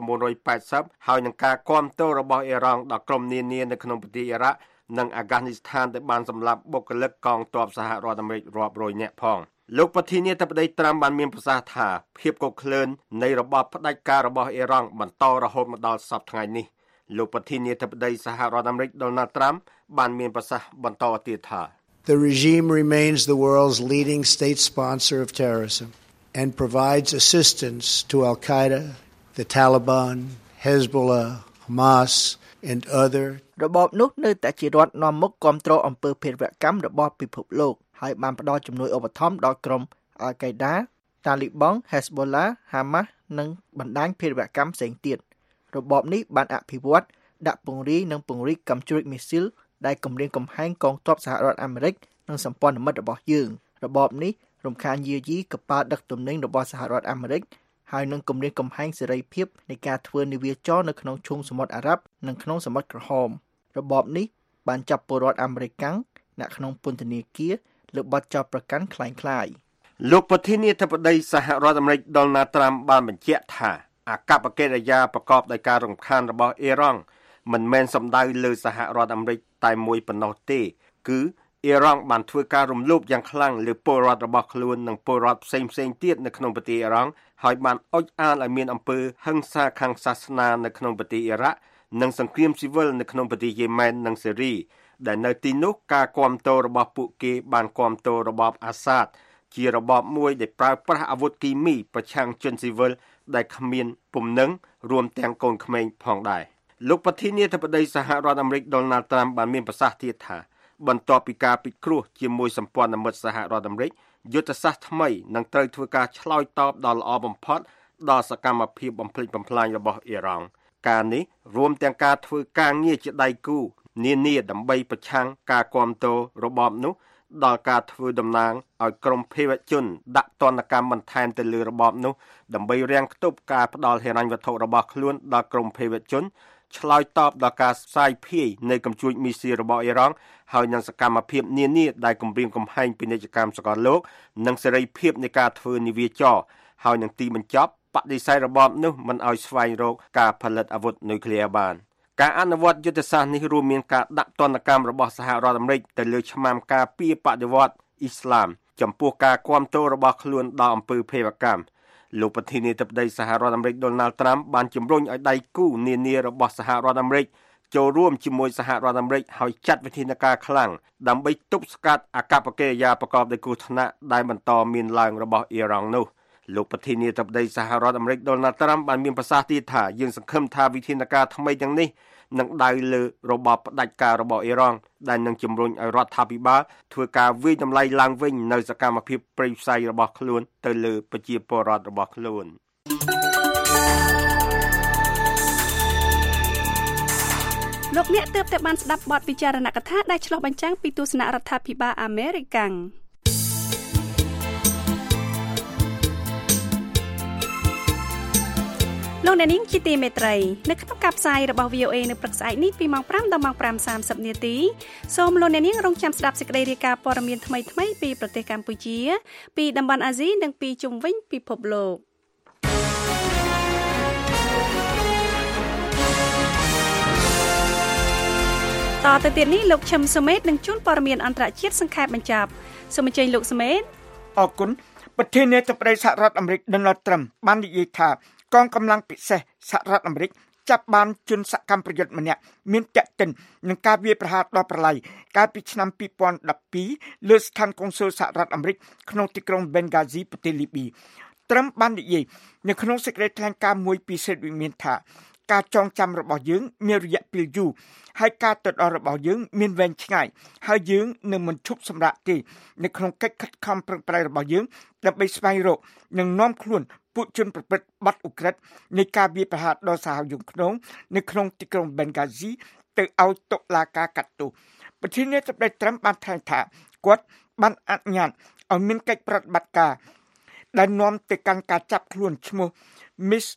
1980 ហើយនឹងការគាំទ្ររបស់អ៊ីរ៉ង់ដល់ក្រុមនានានៅក្នុងប្រទេសអ៊ីរ៉ាក់និងអាហ្គានីស្ថានដែលបានសម្លាប់បុគ្គលិកកងទ័ពសហរដ្ឋអាមេរិករាប់រយនាក់ផងលោកប្រធានាធិបតី Trump បានមានប្រសាសន៍ថាភាពកក្លឿននៃរបបផ្ដាច់ការរបស់អ៊ីរ៉ង់បន្តរហូតមកដល់សព្វថ្ងៃនេះលោកប្រធានាធិបតីសហរដ្ឋអាមេរិក Donald Trump បានមានប្រសាសន៍បន្តទៀតថា The regime remains the world's leading state sponsor of terrorism and provides assistance to Al-Qaeda, the Taliban, Hezbollah, Hamas and other របបនោះនៅតែជារដ្ឋនាំមុខគាំទ្រអំពើភេរវកម្មរបស់ពិភពលោកហើយបានផ្ដល់ជំនួយឧបត្ថម្ភដល់ក្រុម Al-Qaeda, Taliban, Hezbollah, Hamas និងបណ្ដាញភេរវកម្មផ្សេងទៀតរបបនេះបានអភិវឌ្ឍដាក់ពង្រាយនិងពង្រីកកាំជ្រួចមីស៊ីលដែលគំរាមកំហែងកងទ័ពសហរដ្ឋអាមេរិកនិងសម្ព័ន្ធមិត្តរបស់យើងរបបនេះរំខានយាយីកប៉ាល់ដឹកទំនិញរបស់សហរដ្ឋអាមេរិកហើយនឹងគំរាមកំហែងសេរីភាពនៃការធ្វើនាវាចរនៅក្នុងឈូងសមុទ្រអារ៉ាប់និងក្នុងសមុទ្រក្រហមរបបនេះបានចាប់ពលរដ្ឋអាមេរិកអ្នកក្នុងពន្ធនាគារលើបទចោទប្រកាន់คล้ายៗលោកប្រធានាធិបតីសហរដ្ឋអាមេរិក Donald Trump បានបញ្ជាក់ថាអាកប្បកិរិយាប្រកបដោយការរំខានរបស់អ៊ីរ៉ង់មិនមែនសំដៅលើសហរដ្ឋអាមេរិកតែមួយប៉ុណ្ណោះទេគឺអ៊ីរ៉ង់បានធ្វើការរំលោភយ៉ាងខ្លាំងលើពលរដ្ឋរបស់ខ្លួននិងពលរដ្ឋផ្សេងៗទៀតនៅក្នុងប្រទេសអ៊ីរ៉ង់ហើយបានអុចអាលឲ្យមានអំពើហិង្សាខាងសាសនានៅក្នុងប្រទេសអ៊ីរ៉ាក់និងសង្គ្រាមស៊ីវិលនៅក្នុងប្រទេសយេម៉ែននិងសេរីដែលនៅទីនោះការគាំទ្ររបស់ពួកគេបានគាំទ្ររបបអាសាដជារបបមួយដែលប្រើប្រាស់អាវុធគីមីប្រឆាំងជនស៊ីវិលដែលគ្មានពំនឹងរួមទាំងកូនក្មេងផងដែរលោកប្រធានាធិបតីសហរដ្ឋអាមេរិក Donald Trump បានមានប្រសាសន៍ទៀតថាបន្ទាប់ពីការពិគ្រោះជាមួយសម្ព័ន្ធមិត្តសហរដ្ឋអាមេរិកយុទ្ធសាស្ត្រថ្មីនឹងត្រូវធ្វើការឆ្លើយតបដ៏ល្អបំផុតដល់សកម្មភាពបំផ្លិចបំផ្លាញរបស់អ៊ីរ៉ង់ការនេះរួមទាំងការធ្វើការងារជាដៃគូនានាដើម្បីប្រឆាំងការគាំទ្ររបបនោះដល់ការធ្វើតំណាងឲ្យក្រុមភេរវជនដាក់ទណ្ឌកម្មបន្ថែមទៅលើរបបនោះដើម្បីរាំងខ្ទប់ការផ្ដាល់ហិរញ្ញវត្ថុរបស់ខ្លួនដល់ក្រុមភេរវជនឆ្លើយតបដល់ការផ្សាយភាយនៃកំជួចមីស៊ីរបស់អ៊ីរ៉ង់ហើយនឹងសកម្មភាពនានាដែលគំរាមកំហែងពាណិជ្ជកម្មសកលលោកនិងសេរីភាពនៃការធ្វើនាវាចរហើយនឹងទីបញ្ចប់បដិសេធរបបនោះមិនឲ្យស្វែងរកការផលិតអាវុធនុយក្លេអ៊ែរបានការអនុវត្តយុទ្ធសាស្ត្រនេះរួមមានការដាក់ទណ្ឌកម្មរបស់សហរដ្ឋអាមេរិកទៅលើឆ្មាំការពារបដិវត្តន៍អ៊ីស្លាមចំពោះការគាំទ្ររបស់ខ្លួនដល់អំពើភេរវកម្មលោកប្រធានាធិបតីសហរដ្ឋអាមេរិក Donald Trump បានជំរុញឲ្យដៃគូនានារបស់សហរដ្ឋអាមេរិកចូលរួមជាមួយសហរដ្ឋអាមេរិកហើយចាត់វិធានការខ្លាំងដើម្បីទប់ស្កាត់អាកប្បកិរិយាប្រកបដោយគ្រោះថ្នាក់ដែលបន្តមានឡើងរបស់អ៊ីរ៉ង់នោះលោកប្រធានាធិបតីសហរដ្ឋអាមេរិក Donald Trump បានមានប្រសាសន៍ទៀតថាយើងសង្ឃឹមថាវិធានការថ្មីទាំងនេះនឹងដៅលើរបបផ្ដាច់ការរបស់អ៊ីរ៉ង់ដែលនឹងជំរុញឲ្យរដ្ឋាភិបាលធ្វើការវិយតម្លៃឡើងវិញនៅសកម្មភាពប្រៃផ្សៃរបស់ខ្លួនទៅលើប្រជាពលរដ្ឋរបស់ខ្លួនលោកអ្នកទើបតែបានស្ដាប់បទពិចារណកថាដែលឆ្លុះបញ្ចាំងពីទស្សនៈរដ្ឋាភិបាលអាមេរិកលោកអ្នកនាងជាទីមេត្រីនៅក្នុងការផ្សាយរបស់ VOA នៅព្រឹកស្អែកនេះពីម៉ោង 5 ដល់ម៉ោង 5:30 នាទីសូមលោកអ្នកនាងរងចាំស្ដាប់សេចក្តីរាយការណ៍ព័ត៌មានថ្មីៗពីប្រទេសកម្ពុជាពីតំបន់អាស៊ីនិងពីជុំវិញពិភពលោកតទៅទៀតនេះលោកឈឹមសុមេតនឹងជួនព័ត៌មានអន្តរជាតិសង្ខេបបញ្ចប់សូមអញ្ជើញលោកសុមេតអរគុណប្រធានាធិបតីសហរដ្ឋអាមេរិក Donald Trump បាននិយាយថាកងកម្លាំងពិសេសសហរដ្ឋអាមេរិកចាប់បានជនសកម្មប្រយុទ្ធម្នាក់មានតេតិននឹងការវាយប្រហារដល់ប្រឡាយកាលពីឆ្នាំ2012លើស្ថានកុងស៊ុលសហរដ្ឋអាមេរិកក្នុងទីក្រុង Benghazi ប្រទេសលីប៊ី Trump បាននិយាយនៅក្នុងសេចក្តីថ្លែងការណ៍មួយពីសេតវិមានថាការចងចាំរបស់យើងមានរយៈពេលយូរហើយការទៅដល់របស់យើងមានវែងឆ្ងាយហើយយើងនឹងមិនឈប់សម្រាកទេនៅក្នុងកិច្ចខិតខំប្រឹងប្រែងរបស់យើងដើម្បីស្វែងរកនិងនាំខ្លួនពួកជនប្រព្រឹត្តបទឧក្រិដ្ឋនៃការវាយប្រហារដល់សហយុក្នុងនៅក្នុងទីក្រុង Benghazi ទៅឲ្យតុលាការកាត់ទោសប្រធានាធិបតី Trump បានថ្លែងថាគាត់បានអនុញ្ញាតឲ្យមានកិច្ចប្រតិបត្តិការដែលនាំទៅកាន់ការចាប់ខ្លួនឈ្មោះ Miss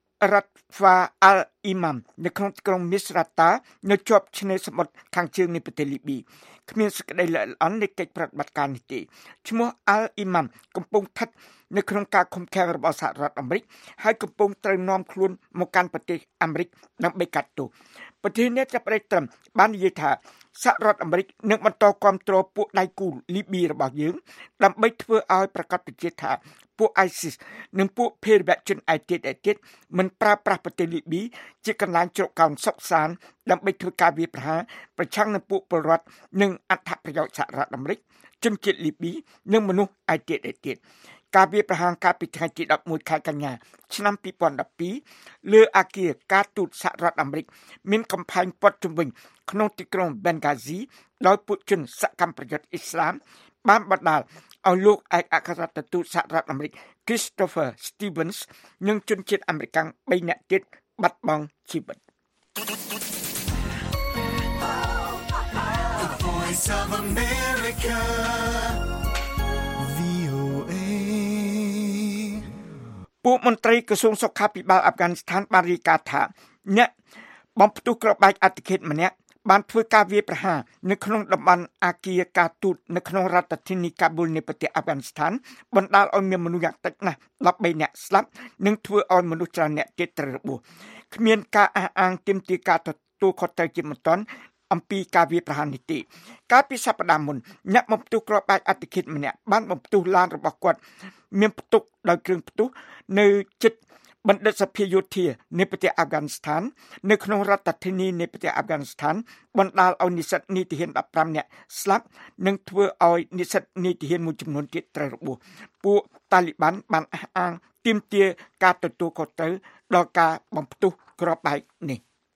Ratfa al-Imam នៅក្នុងក្រុង Misrata នៅជាប់ឆ្នេរសមុទ្រខាងជើងនៃប្រទេសលីប៊ីគ្មានសេចក្តីល្អិតល្អន់នៃកិច្ចប្រតិបត្តិការនេះទេឈ្មោះ al-Imam កំពុងស្ថិតនៅក្នុងការឃុំឃាំងរបស់សហរដ្ឋអាមេរិកហើយកំពុងត្រូវនាំខ្លួនមកកាន់ប្រទេសអាមេរិកដើម្បីកាត់ទោសប្រធានាធិបតី Trump បាននិយាយថាសហរដ្ឋអាមេរិកនឹងបន្តគាំទ្រពួកដៃគូលីប៊ីរបស់យើងដើម្បីធ្វើឲ្យប្រកាសជាថាពួក ISIS និងពួកភេរវជនឯទៀតមិនប្រើប្រាស់ប្រទេសលីប៊ីជាកន្លែងជ្រកកោនសុកសានដើម្បីធ្វើការវាយប្រហារប្រឆាំងនឹងពួកពលរដ្ឋនិងអត្ថប្រយោជន៍សហរដ្ឋអាមេរិកជនជាតិលីប៊ីនិងមនុស្សឯទៀតការវាយប្រហារកាលពីថ្ងៃទី11ខែកញ្ញាឆ្នាំ2012លើអគារការទូតសហរដ្ឋអាមេរិកមានកំផែងព័ទ្ធជុំវិញក្នុងទីក្រុង Benghazi ដោយពួកជនសកម្មប្រយុទ្ធអ៊ីស្លាមបានបណ្ដាលឲ្យលោកឯកអគ្គរដ្ឋទូតសហរដ្ឋអាមេរិក Christopher Stevens និងជនជាតិអាមេរិក3នាក់ទៀតបាត់បង់ជីវិត The Voice of America ពួកមន្ត្រីក្រសួងសុខាភិបាលអាហ្វហ្គានីស្ថានបានរាយការណ៍ថាអ្នកបំផ្ទុះគ្រាប់បែកអត្តឃាតម្នាក់បានធ្វើការវាយប្រហារនៅក្នុងតំបន់អគារការទូតនៅក្នុងរដ្ឋធានីកាប៊ូលនៃប្រទេសអាហ្វហ្គានីស្ថានបណ្ដាលឲ្យមានមនុស្សយ៉ាងតិចណាស់13នាក់ស្លាប់និងធ្វើឲ្យមនុស្សច្រើនអ្នកទៀតត្រូវរបួសគ្មានការអះអាងទាមទារការទទួលខុសត្រូវជាបន្ទាន់អំពីការវាយប្រហារនេះទេកាលពីសប្តាហ៍មុនអ្នកបំផ្ទុះគ្រាប់បែកអត្តឃាតម្នាក់បានបំផ្ទុះឡានរបស់គាត់មានផ្ទុកដោយគ្រឿងផ្ទុះនៅជិតបណ្ឌិតសភាយោធានៃប្រទេសអាហ្វហ្គានីស្ថាននៅក្នុងរដ្ឋធានីនៃប្រទេសអាហ្វហ្គានីស្ថានបណ្ដាលឲ្យនិស្សិតនីតិហ៊ាន15នាក់ស្លាប់និងធ្វើឲ្យនិស្សិតនីតិហ៊ានមួយចំនួនទៀតត្រូវរបួសពួកតាលីបានបានអះអាងទាមទារការទទួលខុសត្រូវដល់ការបំផ្ទុះគ្រាប់បែកនេះ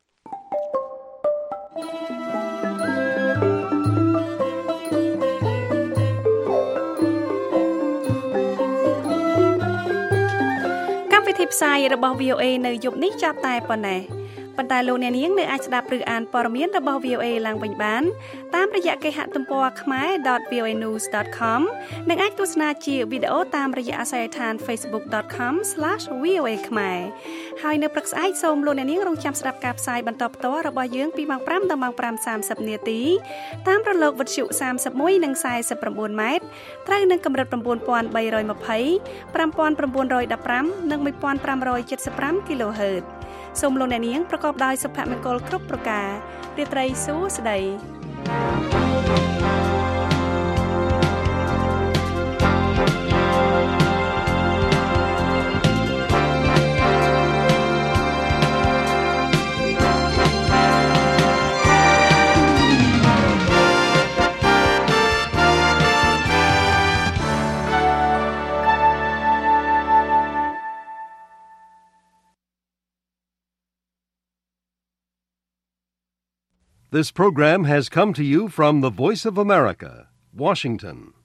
ផ្សាយរបស់ VOA នៅយប់នេះចាប់តែប៉ុណ្ណេះប៉ុន្តែលោកអ្នកនាងនៅអាចស្ដាប់ឬអានព័ត៌មានរបស់ VOA ឡើងវិញបានតាមរយៈគេហទំព័រ khmer.voanews.com និងអាចទស្សនាជាវីដេអូតាមរយៈអាសយដ្ឋាន facebook.com/voa khmer ហើយនៅព្រឹកស្អែកសូមលោកអ្នកនាងរងចាំស្ដាប់ការផ្សាយបន្តផ្ទាល់របស់យើងពីម៉ោង 5 ដល់ម៉ោង 5:30 នាទីតាមរលកវិទ្យុ31និង49ម៉ែត្រត្រូវនឹងកម្រិត 9320 5915 និង 1575 kHzសូមលោកអ្នកនាងប្រកបដោយសុភមង្គលគ្រប់ប្រការរាត្រីសួស្តី This program has come to you from the Voice of America, Washington.